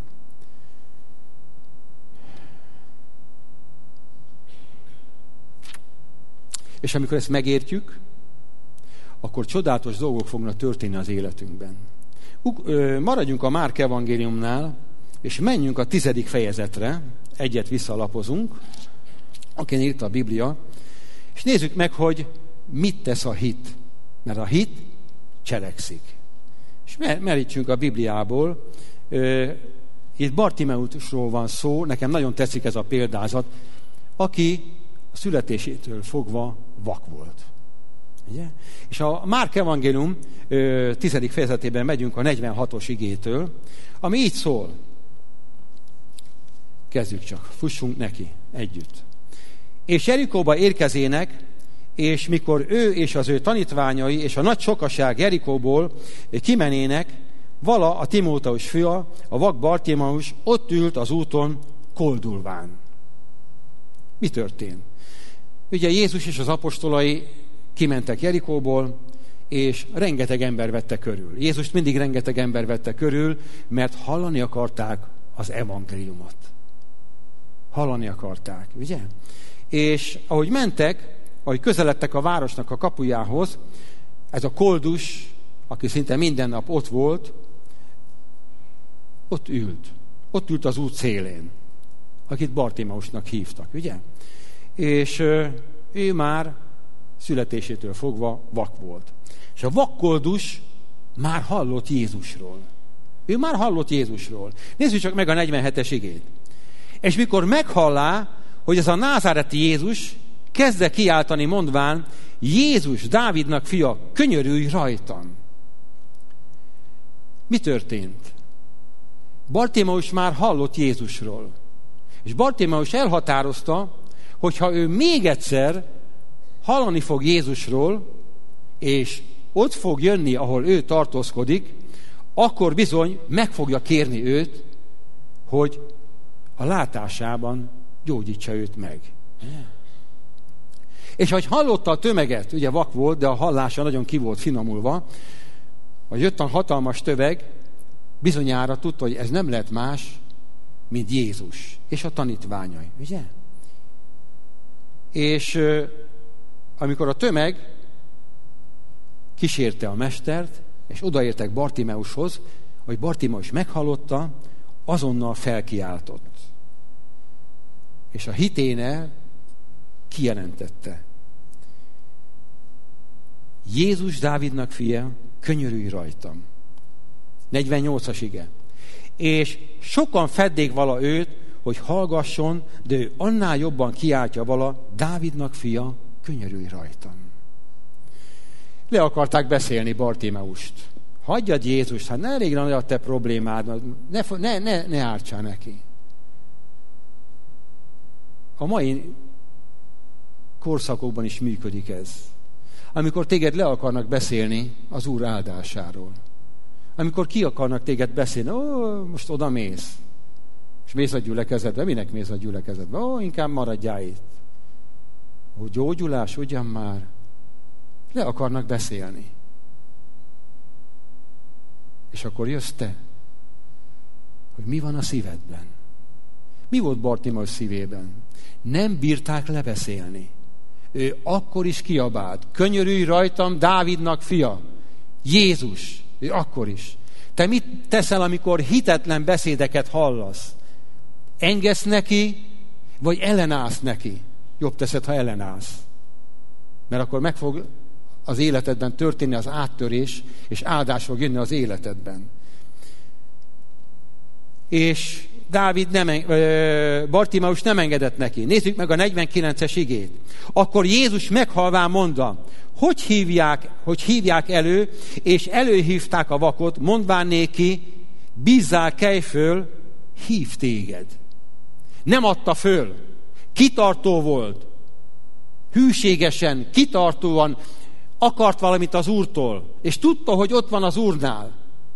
És amikor ezt megértjük, akkor csodálatos dolgok fognak történni az életünkben. Maradjunk a Márk evangéliumnál, és menjünk a 10. fejezetre, egyet visszalapozunk, akin írta a Biblia, és nézzük meg, hogy mit tesz a hit. Mert a hit cselekszik. És merítsünk a Bibliából. Itt Bartimeusról van szó, nekem nagyon tetszik ez a példázat, aki a születésétől fogva vak volt. Ugye? És a Márk evangélium 10. fejezetében megyünk a 46-os igétől, ami így szól. Kezdjük csak, fussunk neki együtt. És Jerikóba érkezének, és mikor ő és az ő tanítványai és a nagy sokaság Jerikóból kimenének, vala a Timóteus fia, a vak Bartimeus ott ült az úton koldulván. Mi történt? Ugye Jézus és az apostolai kimentek Jerikóból, és rengeteg ember vette körül. Jézust mindig rengeteg ember vette körül, mert hallani akarták az evangéliumot. Hallani akarták, ugye? És ahogy mentek, ahogy közeledtek a városnak a kapujához, ez a koldus, aki szinte minden nap ott volt, ott ült. Ott ült az út szélén, akit Bartimeusnak hívtak, ugye? És ő már születésétől fogva vak volt. És a vakkoldus már hallott Jézusról. Ő már hallott Jézusról. Nézzük csak meg a 47-es igét. És mikor meghallá, hogy ez a názáreti Jézus kezdte kiáltani mondván, Jézus, Dávidnak fia, könyörülj rajtam. Mi történt? Bartimeus már hallott Jézusról. És Bartimeus elhatározta, hogyha ő még egyszer hallani fog Jézusról, és ott fog jönni, ahol ő tartózkodik, akkor bizony meg fogja kérni őt, hogy a látásában gyógyítsa őt meg. És ahogy hallotta a tömeget, ugye vak volt, de a hallása nagyon ki volt finomulva, hogy jött a hatalmas tömeg, bizonyára tudta, hogy ez nem lehet más, mint Jézus és a tanítványai, ugye? És amikor a tömeg kísérte a mestert, és odaértek Bartimeushoz, hogy Bartimeus meghallotta, azonnal felkiáltott. És a hiténél kijelentette. Jézus, Dávidnak fia, könyörülj rajtam. 48-as ige. És sokan feddék vala őt, hogy hallgasson, de ő annál jobban kiáltja vala, Dávidnak fia, könyörülj rajtam. Le akarták beszélni Bartimeust. Hagyjad Jézust, hát ne elég nagy a te problémád, ne ártsál neki. A mai korszakokban is működik ez. Amikor téged le akarnak beszélni az Úr áldásáról. Amikor ki akarnak téged beszélni, most oda mész. És mész a gyülekezetbe. Minek mész a gyülekezetbe? Inkább maradjál itt. Gyógyulás, ugyan már. Le akarnak beszélni. És akkor jössz te, hogy mi van a szívedben. Mi volt Bartimeus szívében? Nem bírták lebeszélni. Ő akkor is kiabált. Könyörülj rajtam, Dávidnak fia. Jézus. Ő akkor is. Te mit teszel, amikor hitetlen beszédeket hallasz? Engedsz neki, vagy ellenállsz neki? Jobb teszed, ha ellenállsz. Mert akkor meg fog az életedben történni az áttörés, és áldás fog jönni az életedben. És Bartimeus nem engedett neki. Nézzük meg a 49-es igét. Akkor Jézus meghalván mondta, hogy hívják elő, és előhívták a vakot, mondván néki, bízzál, kelj föl, hív téged. Nem adta föl. Kitartó volt. Hűségesen, kitartóan akart valamit az Úrtól, és tudta, hogy ott van az Úrnál.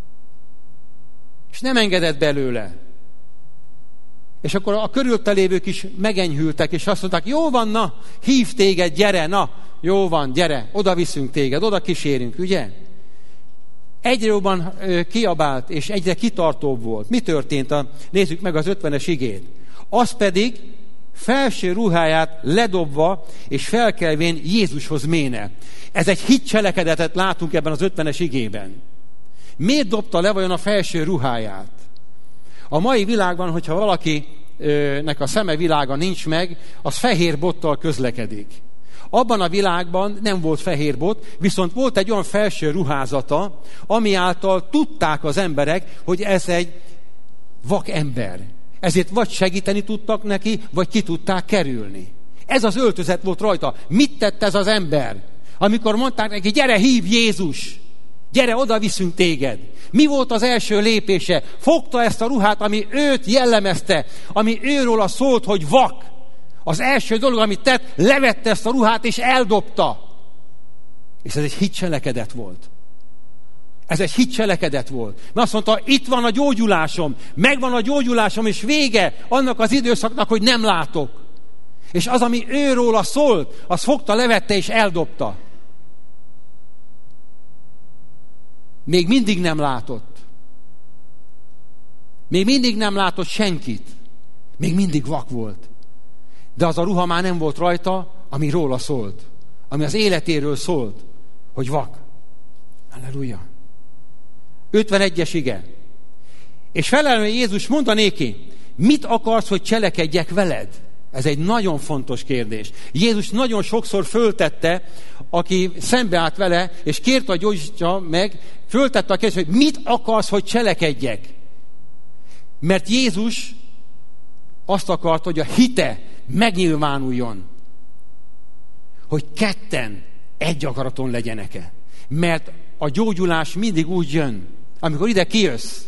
És nem engedett belőle. És akkor a körülötte lévők is megenyhültek, és azt mondták, jó van, na, hív téged, gyere, na, jó van, gyere, oda viszünk téged, oda kísérünk, ugye? Egyre jobban kiabált, és egyre kitartóbb volt. Mi történt? Nézzük meg az 50-es igét. Az pedig felső ruháját ledobva, és felkelvén Jézushoz méne. Ez egy hitcselekedetet látunk ebben az 50-es igében. Miért dobta le vajon a felső ruháját? A mai világban, hogyha valakinek a szeme világa nincs meg, az fehér bottal közlekedik. Abban a világban nem volt fehér bot, viszont volt egy olyan felső ruházata, ami által tudták az emberek, hogy ez egy vak ember. Ezért vagy segíteni tudtak neki, vagy ki tudták kerülni. Ez az öltözet volt rajta. Mit tett ez az ember? Amikor mondták neki, gyere, hív Jézus! Gyere, oda viszünk téged! Mi volt az első lépése? Fogta ezt a ruhát, ami őt jellemezte, ami őróla szólt, hogy vak. Az első dolog, amit tett, levette ezt a ruhát, és eldobta. És ez egy hitcselekedet volt. Ez egy hitcselekedet volt. Mert azt mondta, itt van a gyógyulásom, megvan a gyógyulásom, és vége annak az időszaknak, hogy nem látok. És az, ami őróla szólt, az fogta, levette és eldobta. Még mindig nem látott. Még mindig nem látott senkit. Még mindig vak volt. De az a ruha már nem volt rajta, ami róla szólt. Ami az életéről szólt, hogy vak. Halleluja. 51-es ige. És felelve Jézus mondta néki, mit akarsz, hogy cselekedjek veled? Ez egy nagyon fontos kérdés. Jézus nagyon sokszor föltette, aki szembeállt vele, és kérte, hogy gyógyítsa meg, föltette a kérdést, hogy mit akarsz, hogy cselekedjek? Mert Jézus azt akart, hogy a hite megnyilvánuljon, hogy ketten egy akaraton legyenek-e. Mert a gyógyulás mindig úgy jön, amikor ide kijössz,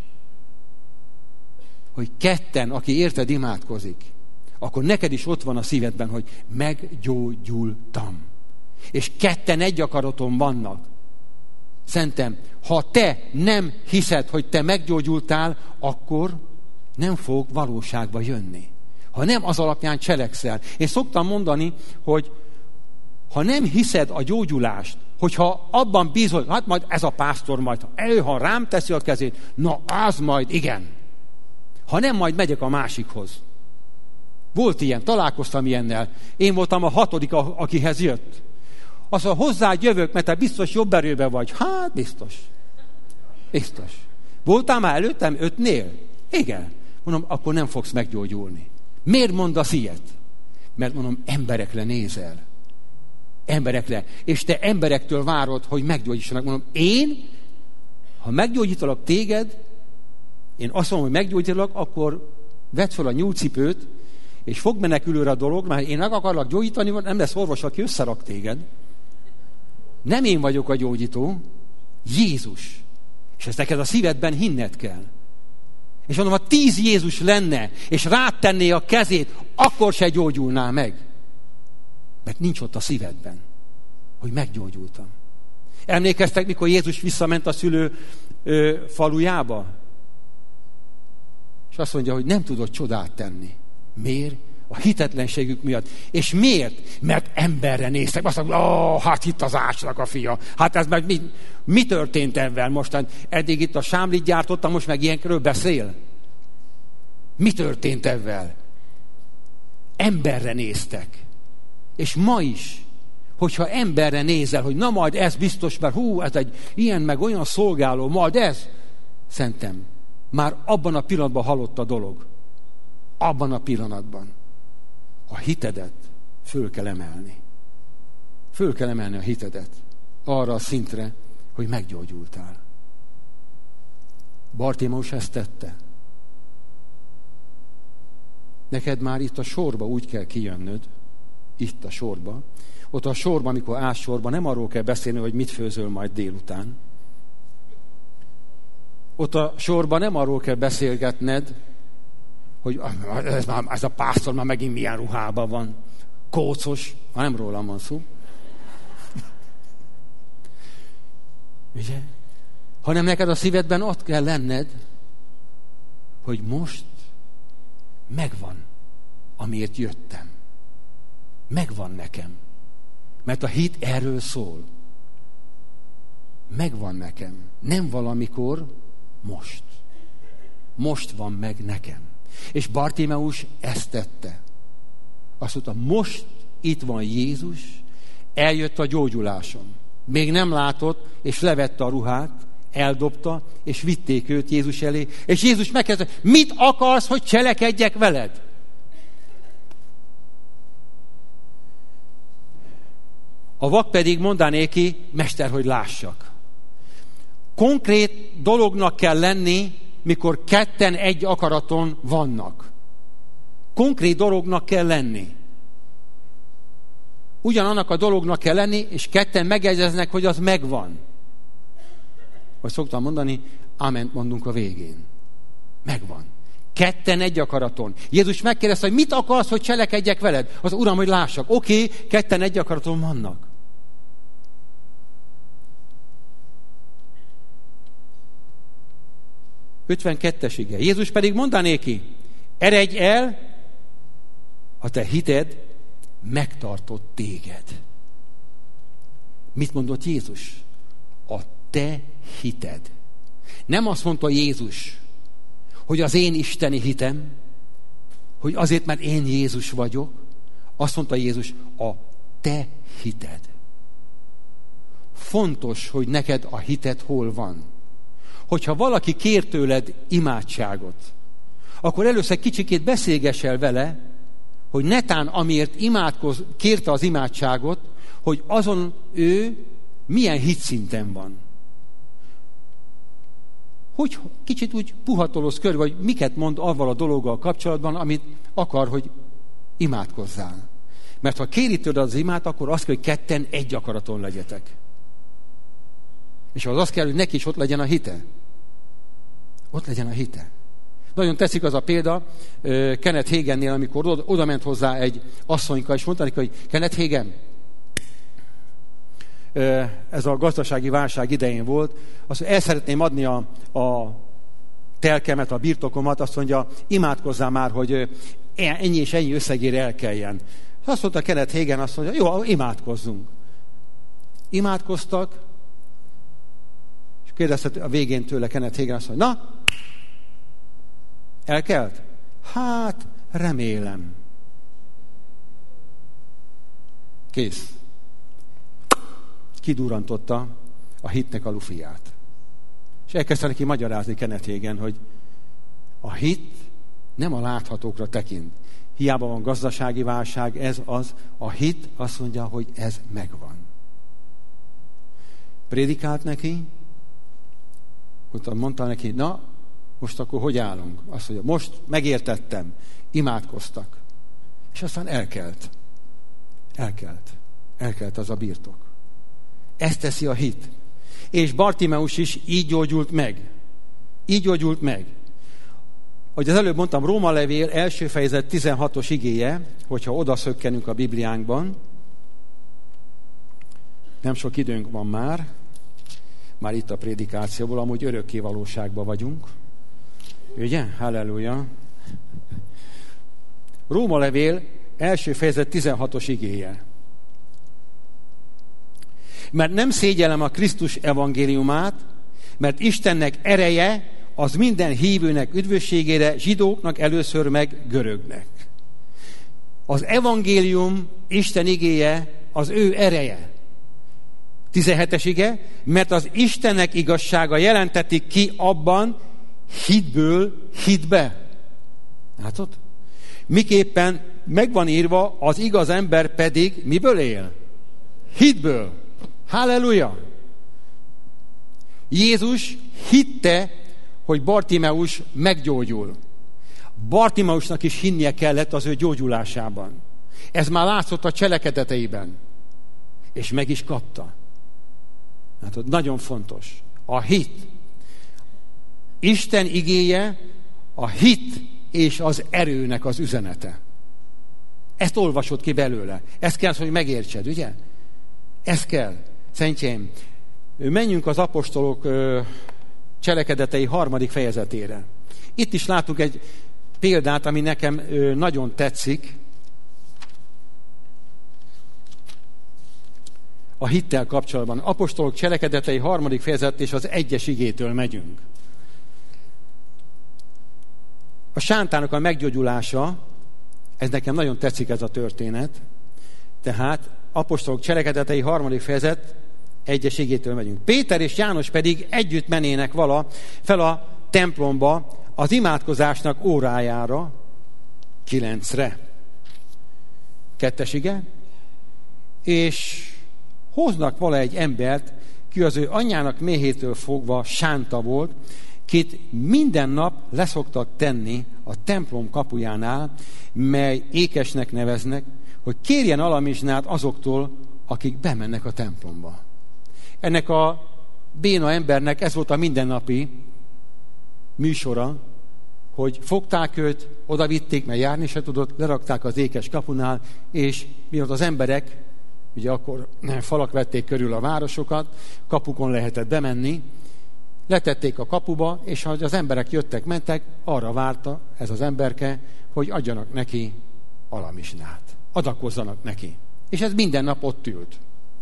hogy ketten, aki érted imádkozik, akkor neked is ott van a szívedben, hogy meggyógyultam. És ketten egy akaraton vannak. Szerintem, ha te nem hiszed, hogy te meggyógyultál, akkor nem fog valóságba jönni. Ha nem az alapján cselekszel. Én szoktam mondani, hogy ha nem hiszed a gyógyulást, hogyha abban bízol, hát majd ez a pásztor majd, ha rám teszi a kezét, na az majd igen. Ha nem, majd megyek a másikhoz. Volt ilyen, találkoztam ilyennel. Én voltam a 6., akihez jött. Azt mondja, hozzád jövök, mert te biztos jobb erőben vagy. Hát, biztos. Biztos. Voltál már előttem 5-nél? Igen. Mondom, akkor nem fogsz meggyógyulni. Miért mondasz ilyet? Mert mondom, emberekre nézel. Emberekre. És te emberektől várod, hogy meggyógyítsanak. Mondom, én, ha meggyógyítalak téged, én azt mondom, hogy meggyógyítalak, akkor vedd fel a nyúlcipőt, és fog menekülőre a dolog, mert én meg akarlak gyógyítani, nem lesz orvos, aki összerak téged. Nem én vagyok a gyógyító, Jézus. És ezt neked a szívedben hinned kell. És mondom, ha 10 Jézus lenne, és rád tenné a kezét, akkor se gyógyulnál meg. Mert nincs ott a szívedben, hogy meggyógyultam. Emlékeztek, mikor Jézus visszament a szülő falujába? És azt mondja, hogy nem tudott csodát tenni. Miért? A hitetlenségük miatt. És miért? Mert emberre néztek. Azt mondja, hát itt az Ácsnak a fia. Hát ez meg mi történt ebben mostan? Eddig itt a sámlit gyártottam, most meg ilyenről beszél. Mi történt ebben? Emberre néztek. És ma is, hogyha emberre nézel, hogy na majd ez biztos, mert ez egy ilyen meg olyan szolgáló, majd ez. Szerintem, már abban a pillanatban halott a dolog. Abban a pillanatban a hitedet föl kell emelni. Föl kell emelni a hitedet arra a szintre, hogy meggyógyultál. Bartimeus ezt tette. Neked már itt a sorba úgy kell kijönnöd, itt a sorba. Ott a sorba, amikor állsz sorba, nem arról kell beszélni, hogy mit főzöl majd délután. Ott a sorba nem arról kell beszélgetned, hogy ez a pásztor már megint milyen ruhában van. Kócos. Nem rólam van szó. Ugye? Hanem neked a szívedben ott kell lenned, hogy most megvan, amiért jöttem. Megvan nekem. Mert a hit erről szól. Megvan nekem. Nem valamikor, most. Most van meg nekem. És Bartimeus ezt tette. Azt mondta, most itt van Jézus, eljött a gyógyulásom. Még nem látott, és levette a ruhát, eldobta, és vitték őt Jézus elé. És Jézus megkezdte, mit akarsz, hogy cselekedjek veled? A vak pedig mondanéki, mester, hogy lássak. Konkrét dolognak kell lenni, mikor ketten egy akaraton vannak. Konkrét dolognak kell lenni. Ugyanannak a dolognak kell lenni, és ketten megegyeznek, hogy az megvan. Vagy szoktam mondani, áment mondunk a végén. Megvan. Ketten egy akaraton. Jézus megkérdezte, hogy mit akarsz, hogy cselekedjek veled? Az Uram, hogy lássak. Oké, ketten egy akaraton vannak. Ötvenkettes ige. Jézus pedig mondanéki, eredj el, a te hited megtartott téged. Mit mondott Jézus? A te hited. Nem azt mondta Jézus, hogy az én isteni hitem, hogy azért, mert én Jézus vagyok. Azt mondta Jézus, a te hited. Fontos, hogy neked a hited hol van. Hogyha valaki kér tőled imádságot, akkor először kicsikét beszélgess el vele, hogy netán amiért kérte az imádságot, hogy azon ő milyen hitszinten van. Hogy kicsit úgy puhatolóz körbe, hogy miket mond avval a dologgal kapcsolatban, amit akar, hogy imádkozzál. Mert ha kéri tőled az imát, akkor azt kell, hogy ketten egy akaraton legyetek. És az azt kell, hogy neki is ott legyen a hite. Ott legyen a hite. Nagyon tetszik az a példa Kenneth Hagennél, amikor oda ment hozzá egy asszonyka, és mondta neki, hogy Kenneth Hagen, ez a gazdasági válság idején volt, azt el szeretném adni a telkemet, a birtokomat, azt mondja, imádkozzál már, hogy ennyi és ennyi összegére elkeljen. Azt mondta Kenneth Hagen, azt mondja, jó, imádkozzunk. Imádkoztak, és kérdezte a végén tőle Kenneth Hagen, azt mondja, na, elkelt? Hát, remélem. Kész. Kidurrantotta a hitnek a lufiát. És elkezdte neki magyarázni Kenneth Hagen, hogy a hit nem a láthatókra tekint. Hiába van gazdasági válság, ez az. A hit azt mondja, hogy ez megvan. Prédikált neki, mondta neki, na, most akkor hogy állunk? Azt mondja, most megértettem, imádkoztak. És aztán elkelt. Elkelt az a birtok. Ezt teszi a hit. És Bartimeus is így gyógyult meg. Ahogy az előbb mondtam, Róma levél első fejezet 16-os igéje, hogyha odaszökkenünk a Bibliánkban, nem sok időnk van már itt a prédikációból, amúgy örökké valóságban vagyunk. Ugye? Halleluja! Róma levél első fejezet 16-os igéje. Mert nem szégyellem a Krisztus evangéliumát, mert Istennek ereje az minden hívőnek üdvösségére, zsidóknak először meg görögnek. Az evangélium, Isten igéje, az ő ereje. 17-es ige, mert az Istennek igazsága jelentetik ki abban, hitből hitbe. Látod? Miképpen megvan írva, az igaz ember pedig miből él? Hitből. Halleluja! Jézus hitte, hogy Bartimeus meggyógyul. Bartimeusnak is hinnie kellett az ő gyógyulásában. Ez már látszott a cselekedeteiben. És meg is kapta. Hát, nagyon fontos. A hit. Isten igéje a hit és az erőnek az üzenete. Ezt olvasod ki belőle. Ezt kell, hogy megértsed, ugye? Ez kell. Szentjeim, menjünk az apostolok cselekedetei 3. fejezetére. Itt is látunk egy példát, ami nekem nagyon tetszik. A hittel kapcsolatban. Apostolok cselekedetei 3. fejezet és az 1. igétől megyünk. A sántának a meggyógyulása, ez nekem nagyon tetszik ez a történet. Tehát apostolok cselekedetei 3. fejezet 1. igétől megyünk. Péter és János pedig együtt menének fel a templomba az imádkozásnak órájára 9-re. 2. ige. És hoznak vala egy embert, ki az ő anyjának méhétől fogva sánta volt, kit minden nap leszoktak tenni a templom kapujánál, mely ékesnek neveznek, hogy kérjen alamizsnát azoktól, akik bemennek a templomba. Ennek a béna embernek ez volt a mindennapi műsora, hogy fogták őt, odavitték, mert járni se tudott, lerakták az ékes kapunál, és miatt az emberek, ugye akkor falak vették körül a városokat, kapukon lehetett bemenni, letették a kapuba, és ha az emberek jöttek, mentek, arra várta ez az emberke, hogy adjanak neki alamizsnát. Adakozzanak neki. És ez minden nap ott ült.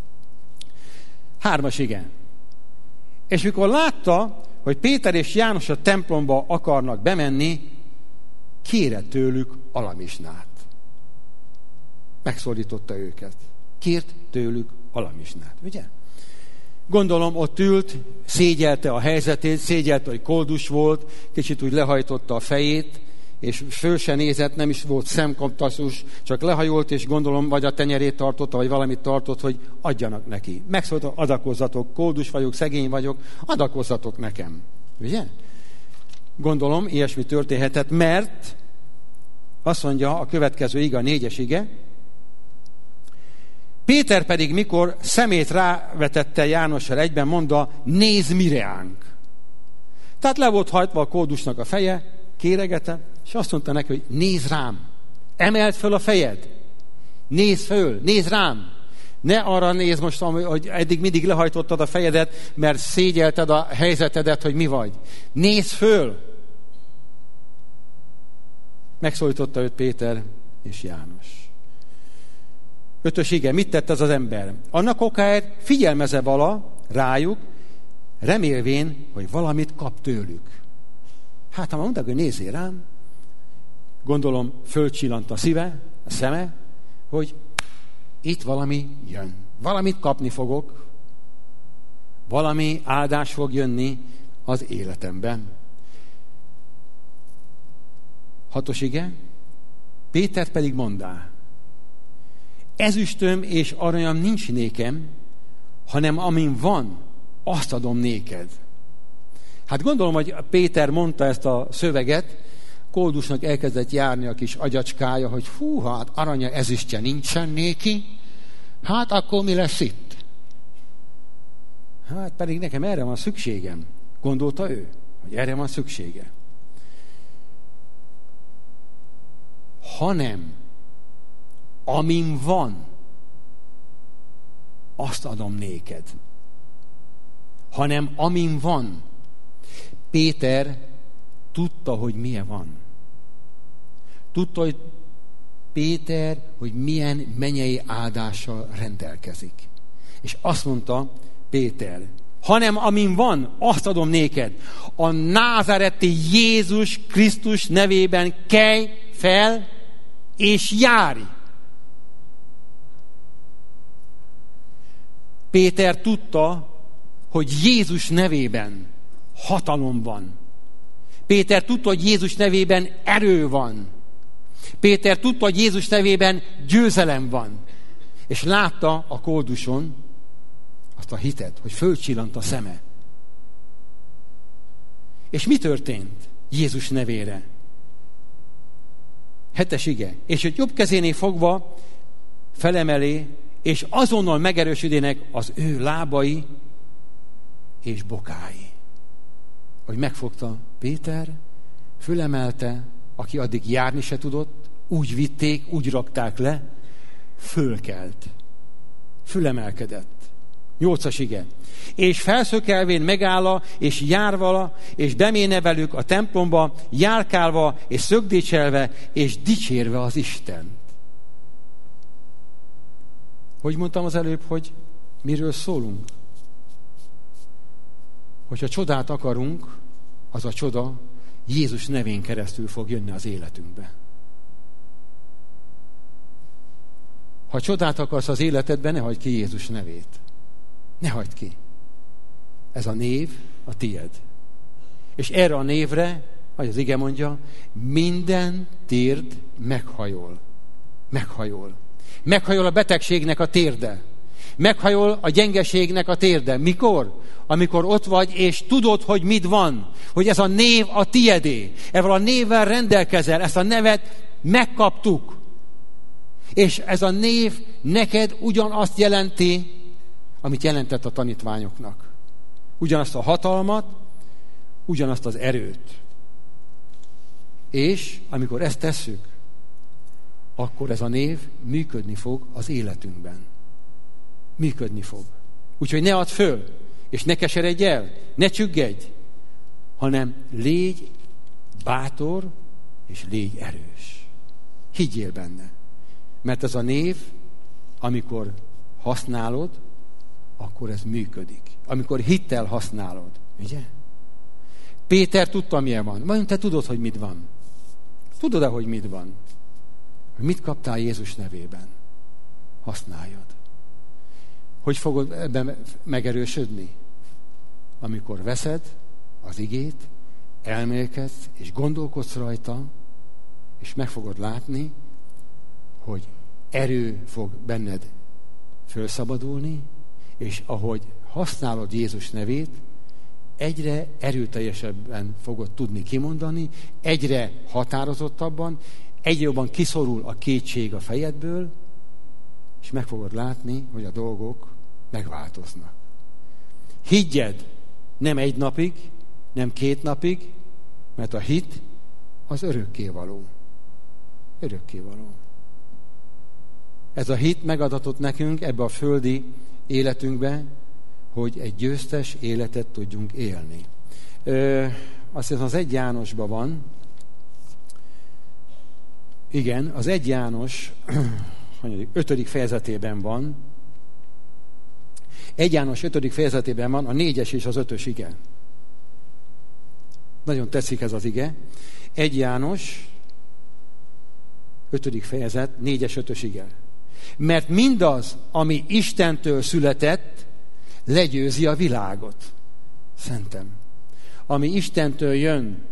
3. ige. És mikor látta, hogy Péter és János a templomba akarnak bemenni, kérett tőlük alamizsnát. Megszólította őket. Kért tőlük alamizsnát, ugye? Gondolom, ott ült, szégyelte a helyzetét, szégyelte, hogy koldus volt, kicsit úgy lehajtotta a fejét, és föl se nézett, nem is volt szemkontaktus, csak lehajolt, és gondolom, vagy a tenyerét tartotta, vagy valamit tartott, hogy adjanak neki. Megszólta, adakozzatok, koldus vagyok, szegény vagyok, adakozzatok nekem. Ugye? Gondolom, ilyesmi történhetett, mert Azt mondja a következő ige, a 4-es ige. Péter pedig, mikor szemét rávetette Jánossal egyben, mondta, nézd mireánk. Tehát le volt hajtva a koldusnak a feje, kéregete, és azt mondta neki, hogy nézd rám, emeld föl a fejed, nézd föl, nézd rám. Ne arra nézd most, hogy eddig mindig lehajtottad a fejedet, mert szégyelted a helyzetedet, hogy mi vagy. Nézd föl! Megszólította őt Péter és János. 5. ige, mit tett ez az ember? Annak okáért figyelmeze vala rájuk, remélvén, hogy valamit kap tőlük. Hát, ha mondták, hogy nézzél rám, gondolom, fölcsillant a szeme, hogy itt valami jön. Valamit kapni fogok. Valami áldás fog jönni az életemben. 6. ige. Péter pedig mondá, ezüstöm és aranyam nincs nékem, hanem amin van, azt adom néked. Hát gondolom, hogy Péter mondta ezt a szöveget, koldusnak elkezdett járni a kis agyacskája, hogy hát aranya ezüstje nincsen néki, hát akkor mi lesz itt? Hát pedig nekem erre van szükségem. Gondolta ő, hogy erre van szüksége. Hanem, amin van, azt adom néked. Hanem, amin van. Péter tudta, hogy milyen van. Tudta, hogy Péter, hogy milyen mennyei áldással rendelkezik. És azt mondta Péter, hanem amin van, azt adom néked. A názáreti Jézus Krisztus nevében kelj fel, és járj! Péter tudta, hogy Jézus nevében hatalom van. Péter tudta, hogy Jézus nevében erő van. Péter tudta, hogy Jézus nevében győzelem van. És látta a kolduson azt a hitet, hogy fölcsillant a szeme. És mi történt Jézus nevére? 7. ige. És hogy jobb kezénél fogva felemeli, és azonnal megerősödének az ő lábai és bokái. Hogy megfogta Péter, fölemelte, aki addig járni se tudott, úgy vitték, úgy rakták le, fölkelt. Fölemelkedett. 8. ige. És felszökelvén megállva, és járvala, és beméne velük a templomba, járkálva, és szögdécselve, és dicsérve az Istent. Hogy mondtam az előbb, hogy miről szólunk? Hogyha csodát akarunk, az a csoda Jézus nevén keresztül fog jönni az életünkbe. Ha csodát akarsz az életedben, ne hagyd ki Jézus nevét. Ne hagyd ki. Ez a név a tied. És erre a névre, ahogy az ige mondja, minden térd meghajol. Meghajol. Meghajol a betegségnek a térde. Meghajol a gyengeségnek a térde. Mikor? Amikor ott vagy, és tudod, hogy mit van. Hogy ez a név a tiedé. Ezzel a névvel rendelkezel. Ezt a nevet megkaptuk. És ez a név neked ugyanazt jelenti, amit jelentett a tanítványoknak. Ugyanazt a hatalmat, ugyanazt az erőt. És amikor ezt tesszük, akkor ez a név működni fog az életünkben. Működni fog. Úgyhogy ne add föl, és ne keseredj el, ne csüggedj, hanem légy bátor, és légy erős. Higgyél benne. Mert ez a név, amikor használod, akkor ez működik. Amikor hittel használod. Ugye? Péter tudta, milyen van. Vajon te tudod, hogy mit van? Tudod-e, hogy mit van? Hogy mit kaptál Jézus nevében? Használjad. Hogy fogod ebben megerősödni? Amikor veszed az igét, elmélkedsz, és gondolkodsz rajta, és meg fogod látni, hogy erő fog benned fölszabadulni, és ahogy használod Jézus nevét, egyre erőteljesebben fogod tudni kimondani, egyre határozottabban, egyre jobban kiszorul a kétség a fejedből, és meg fogod látni, hogy a dolgok megváltoznak. Higgyed nem 1 napig, nem 2 napig, mert a hit az örökkévaló. Örökkévaló. Ez a hit megadatott nekünk ebbe a földi életünkbe, hogy egy győztes életet tudjunk élni. Azt hiszem az 1 Jánosban van. Igen, az 1 János 5. fejezetében van. 1 János 5. fejezetében van a 4-es és az 5-ös ige. Nagyon tetszik ez az ige. 1 János 5. fejezet, 4-es, 5-ös ige. Mert mindaz, ami Istentől született, legyőzi a világot. Szentem. Ami Istentől jön,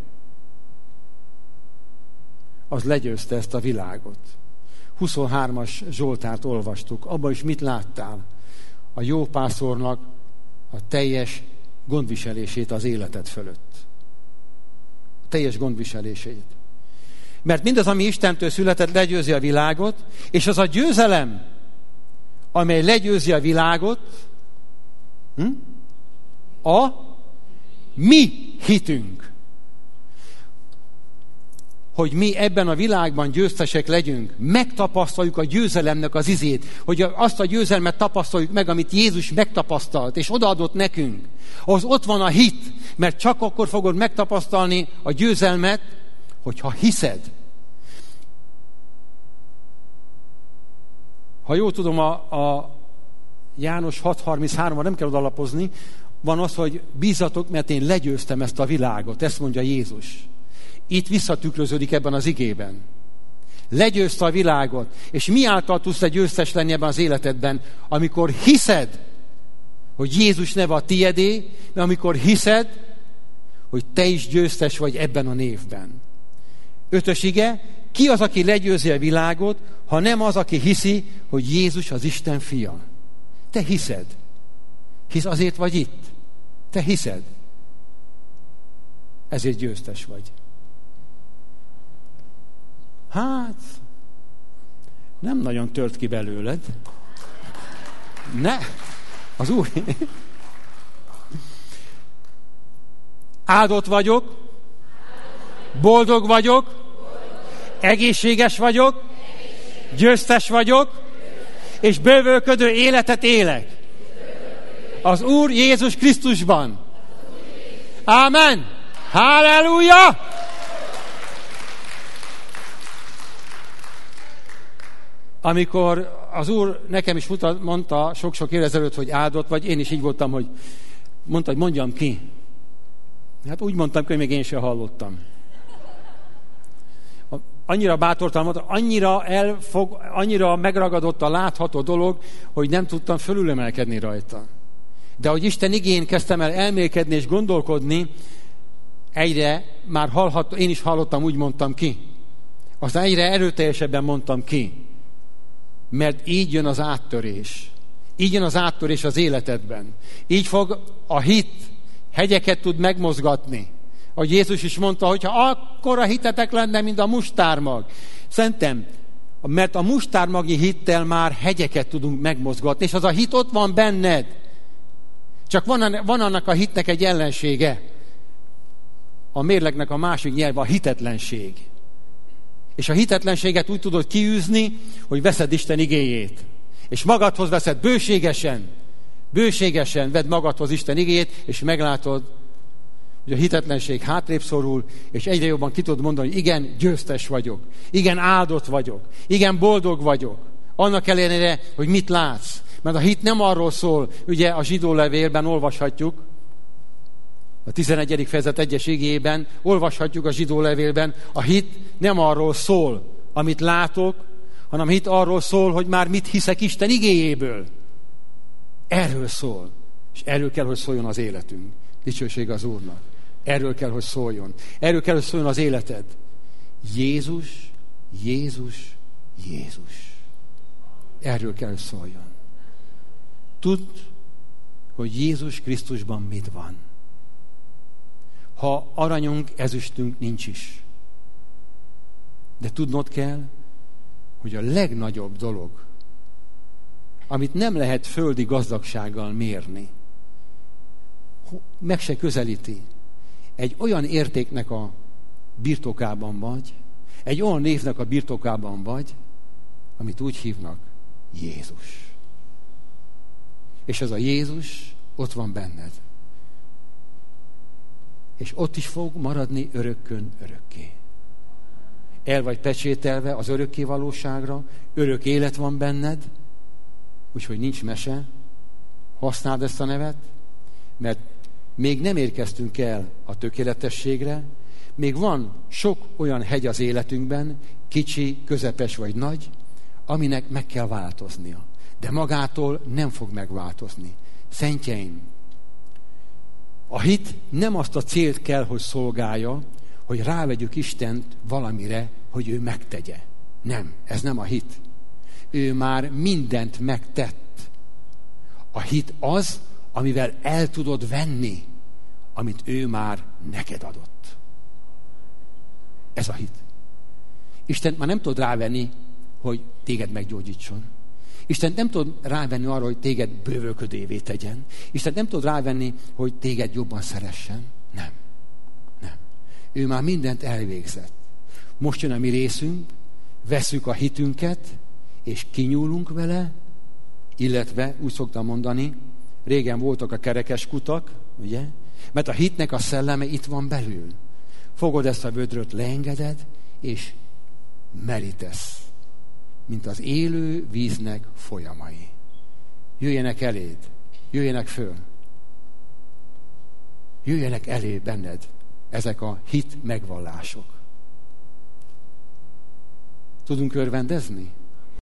az legyőzte ezt a világot. 23-as Zsoltárt olvastuk. Abban is mit láttál? A jó pásztornak a teljes gondviselését az életed fölött. A teljes gondviselését. Mert mindaz, ami Istentől született, legyőzi a világot, és az a győzelem, amely legyőzi a világot, a mi hitünk. Hogy mi ebben a világban győztesek legyünk, megtapasztaljuk a győzelemnek az ízét, hogy azt a győzelmet tapasztaljuk meg, amit Jézus megtapasztalt, és odaadott nekünk. Ahhoz ott van a hit, mert csak akkor fogod megtapasztalni a győzelmet, hogyha hiszed. Ha jól tudom, a János 6.33-ban nem kell odalapozni, van az, hogy bízzatok, mert én legyőztem ezt a világot. Ezt mondja Jézus. Itt visszatükröződik ebben az igében. Legyőzte a világot. És mi által tudsz te győztes lenni ebben az életedben? Amikor hiszed, hogy Jézus neve a tiedé, mert amikor hiszed, hogy te is győztes vagy ebben a névben. 5-ös ige, ki az, aki legyőzi a világot, ha nem az, aki hiszi, hogy Jézus az Isten fia? Te hiszed. Hisz azért vagy itt. Te hiszed. Ezért győztes vagy. Hát, nem nagyon tört ki belőled. Ne, az Úr. Áldott vagyok, boldog vagyok, egészséges vagyok, győztes vagyok, és bővölködő életet élek. Az Úr Jézus Krisztusban. Ámen! Halleluja! Amikor az Úr nekem is mondta sok-sok évvel ezelőtt, hogy áldott vagy, én is így voltam, hogy mondta, hogy mondjam ki. Hát úgy mondtam, hogy még én sem hallottam. Annyira bátortalan volt, annyira megragadott a látható dolog, hogy nem tudtam fölülemelkedni rajta. De hogy Isten igén kezdtem el elmélkedni és gondolkodni, egyre már én is hallottam, úgy mondtam ki. Aztán egyre erőteljesebben mondtam ki. Mert így jön az áttörés. Így jön az áttörés az életedben. Így fog a hit hegyeket tud megmozgatni. Ahogy Jézus is mondta, hogyha akkora hitetek lenne, mint a mustármag. Szerintem, mert a mustármagnyi hittel már hegyeket tudunk megmozgatni, és az a hit ott van benned. Csak van annak a hitnek egy ellensége. A mérlegnek a másik nyelve a hitetlenség. És a hitetlenséget úgy tudod kiűzni, hogy veszed Isten igéjét. És magadhoz veszed bőségesen vedd magadhoz Isten igéjét, és meglátod, hogy a hitetlenség hátrébb szorul, és egyre jobban ki tudod mondani, hogy igen, győztes vagyok. Igen, áldott vagyok. Igen, boldog vagyok. Annak ellenére, hogy mit látsz. Mert a hit nem arról szól, ugye a zsidó levélben olvashatjuk, a 11. fejezet 1-es igéjében olvashatjuk a zsidó levélben, a hit nem arról szól, amit látok, hanem a hit arról szól, hogy már mit hiszek Isten igéjéből. Erről szól. És erről kell, hogy szóljon az életünk. Dicsőség az Úrnak. Erről kell, hogy szóljon. Erről kell, hogy szóljon az életed. Jézus, Jézus, Jézus. Erről kell, hogy szóljon. Tudd, hogy Jézus Krisztusban mit van. Ha aranyunk, ezüstünk nincs is. De tudnod kell, hogy a legnagyobb dolog, amit nem lehet földi gazdagsággal mérni, meg se közelíti. Egy olyan értéknek a birtokában vagy, egy olyan névnek a birtokában vagy, amit úgy hívnak Jézus. És ez a Jézus ott van benned. És ott is fog maradni örökkön örökké. El vagy pecsételve az örökké valóságra, örök élet van benned, úgyhogy nincs mese. Használd ezt a nevet, mert még nem érkeztünk el a tökéletességre, még van sok olyan hegy az életünkben, kicsi, közepes vagy nagy, aminek meg kell változnia. De magától nem fog megváltozni. Szentjeim, a hit nem azt a célt kell, hogy szolgálja, hogy rávegyük Istent valamire, hogy ő megtegye. Nem, ez nem a hit. Ő már mindent megtett. A hit az, amivel el tudod venni, amit ő már neked adott. Ez a hit. Istent már nem tudod rávenni, hogy téged meggyógyítson. Istent nem tudod rávenni arra, hogy téged bővölködévé tegyen. Istent nem tudod rávenni, hogy téged jobban szeressen. Nem. Nem. Ő már mindent elvégzett. Most jön a mi részünk, vesszük a hitünket, és kinyúlunk vele, illetve, úgy szoktam mondani, régen voltak a kerekes kutak, ugye? Mert a hitnek a szelleme itt van belül. Fogod ezt a vödröt, leengeded, és merítesz, mint az élő víznek folyamai. Jöjjenek eléd, jöjjenek föl. Jöjjenek elé benned ezek a hit megvallások. Tudunk örvendezni?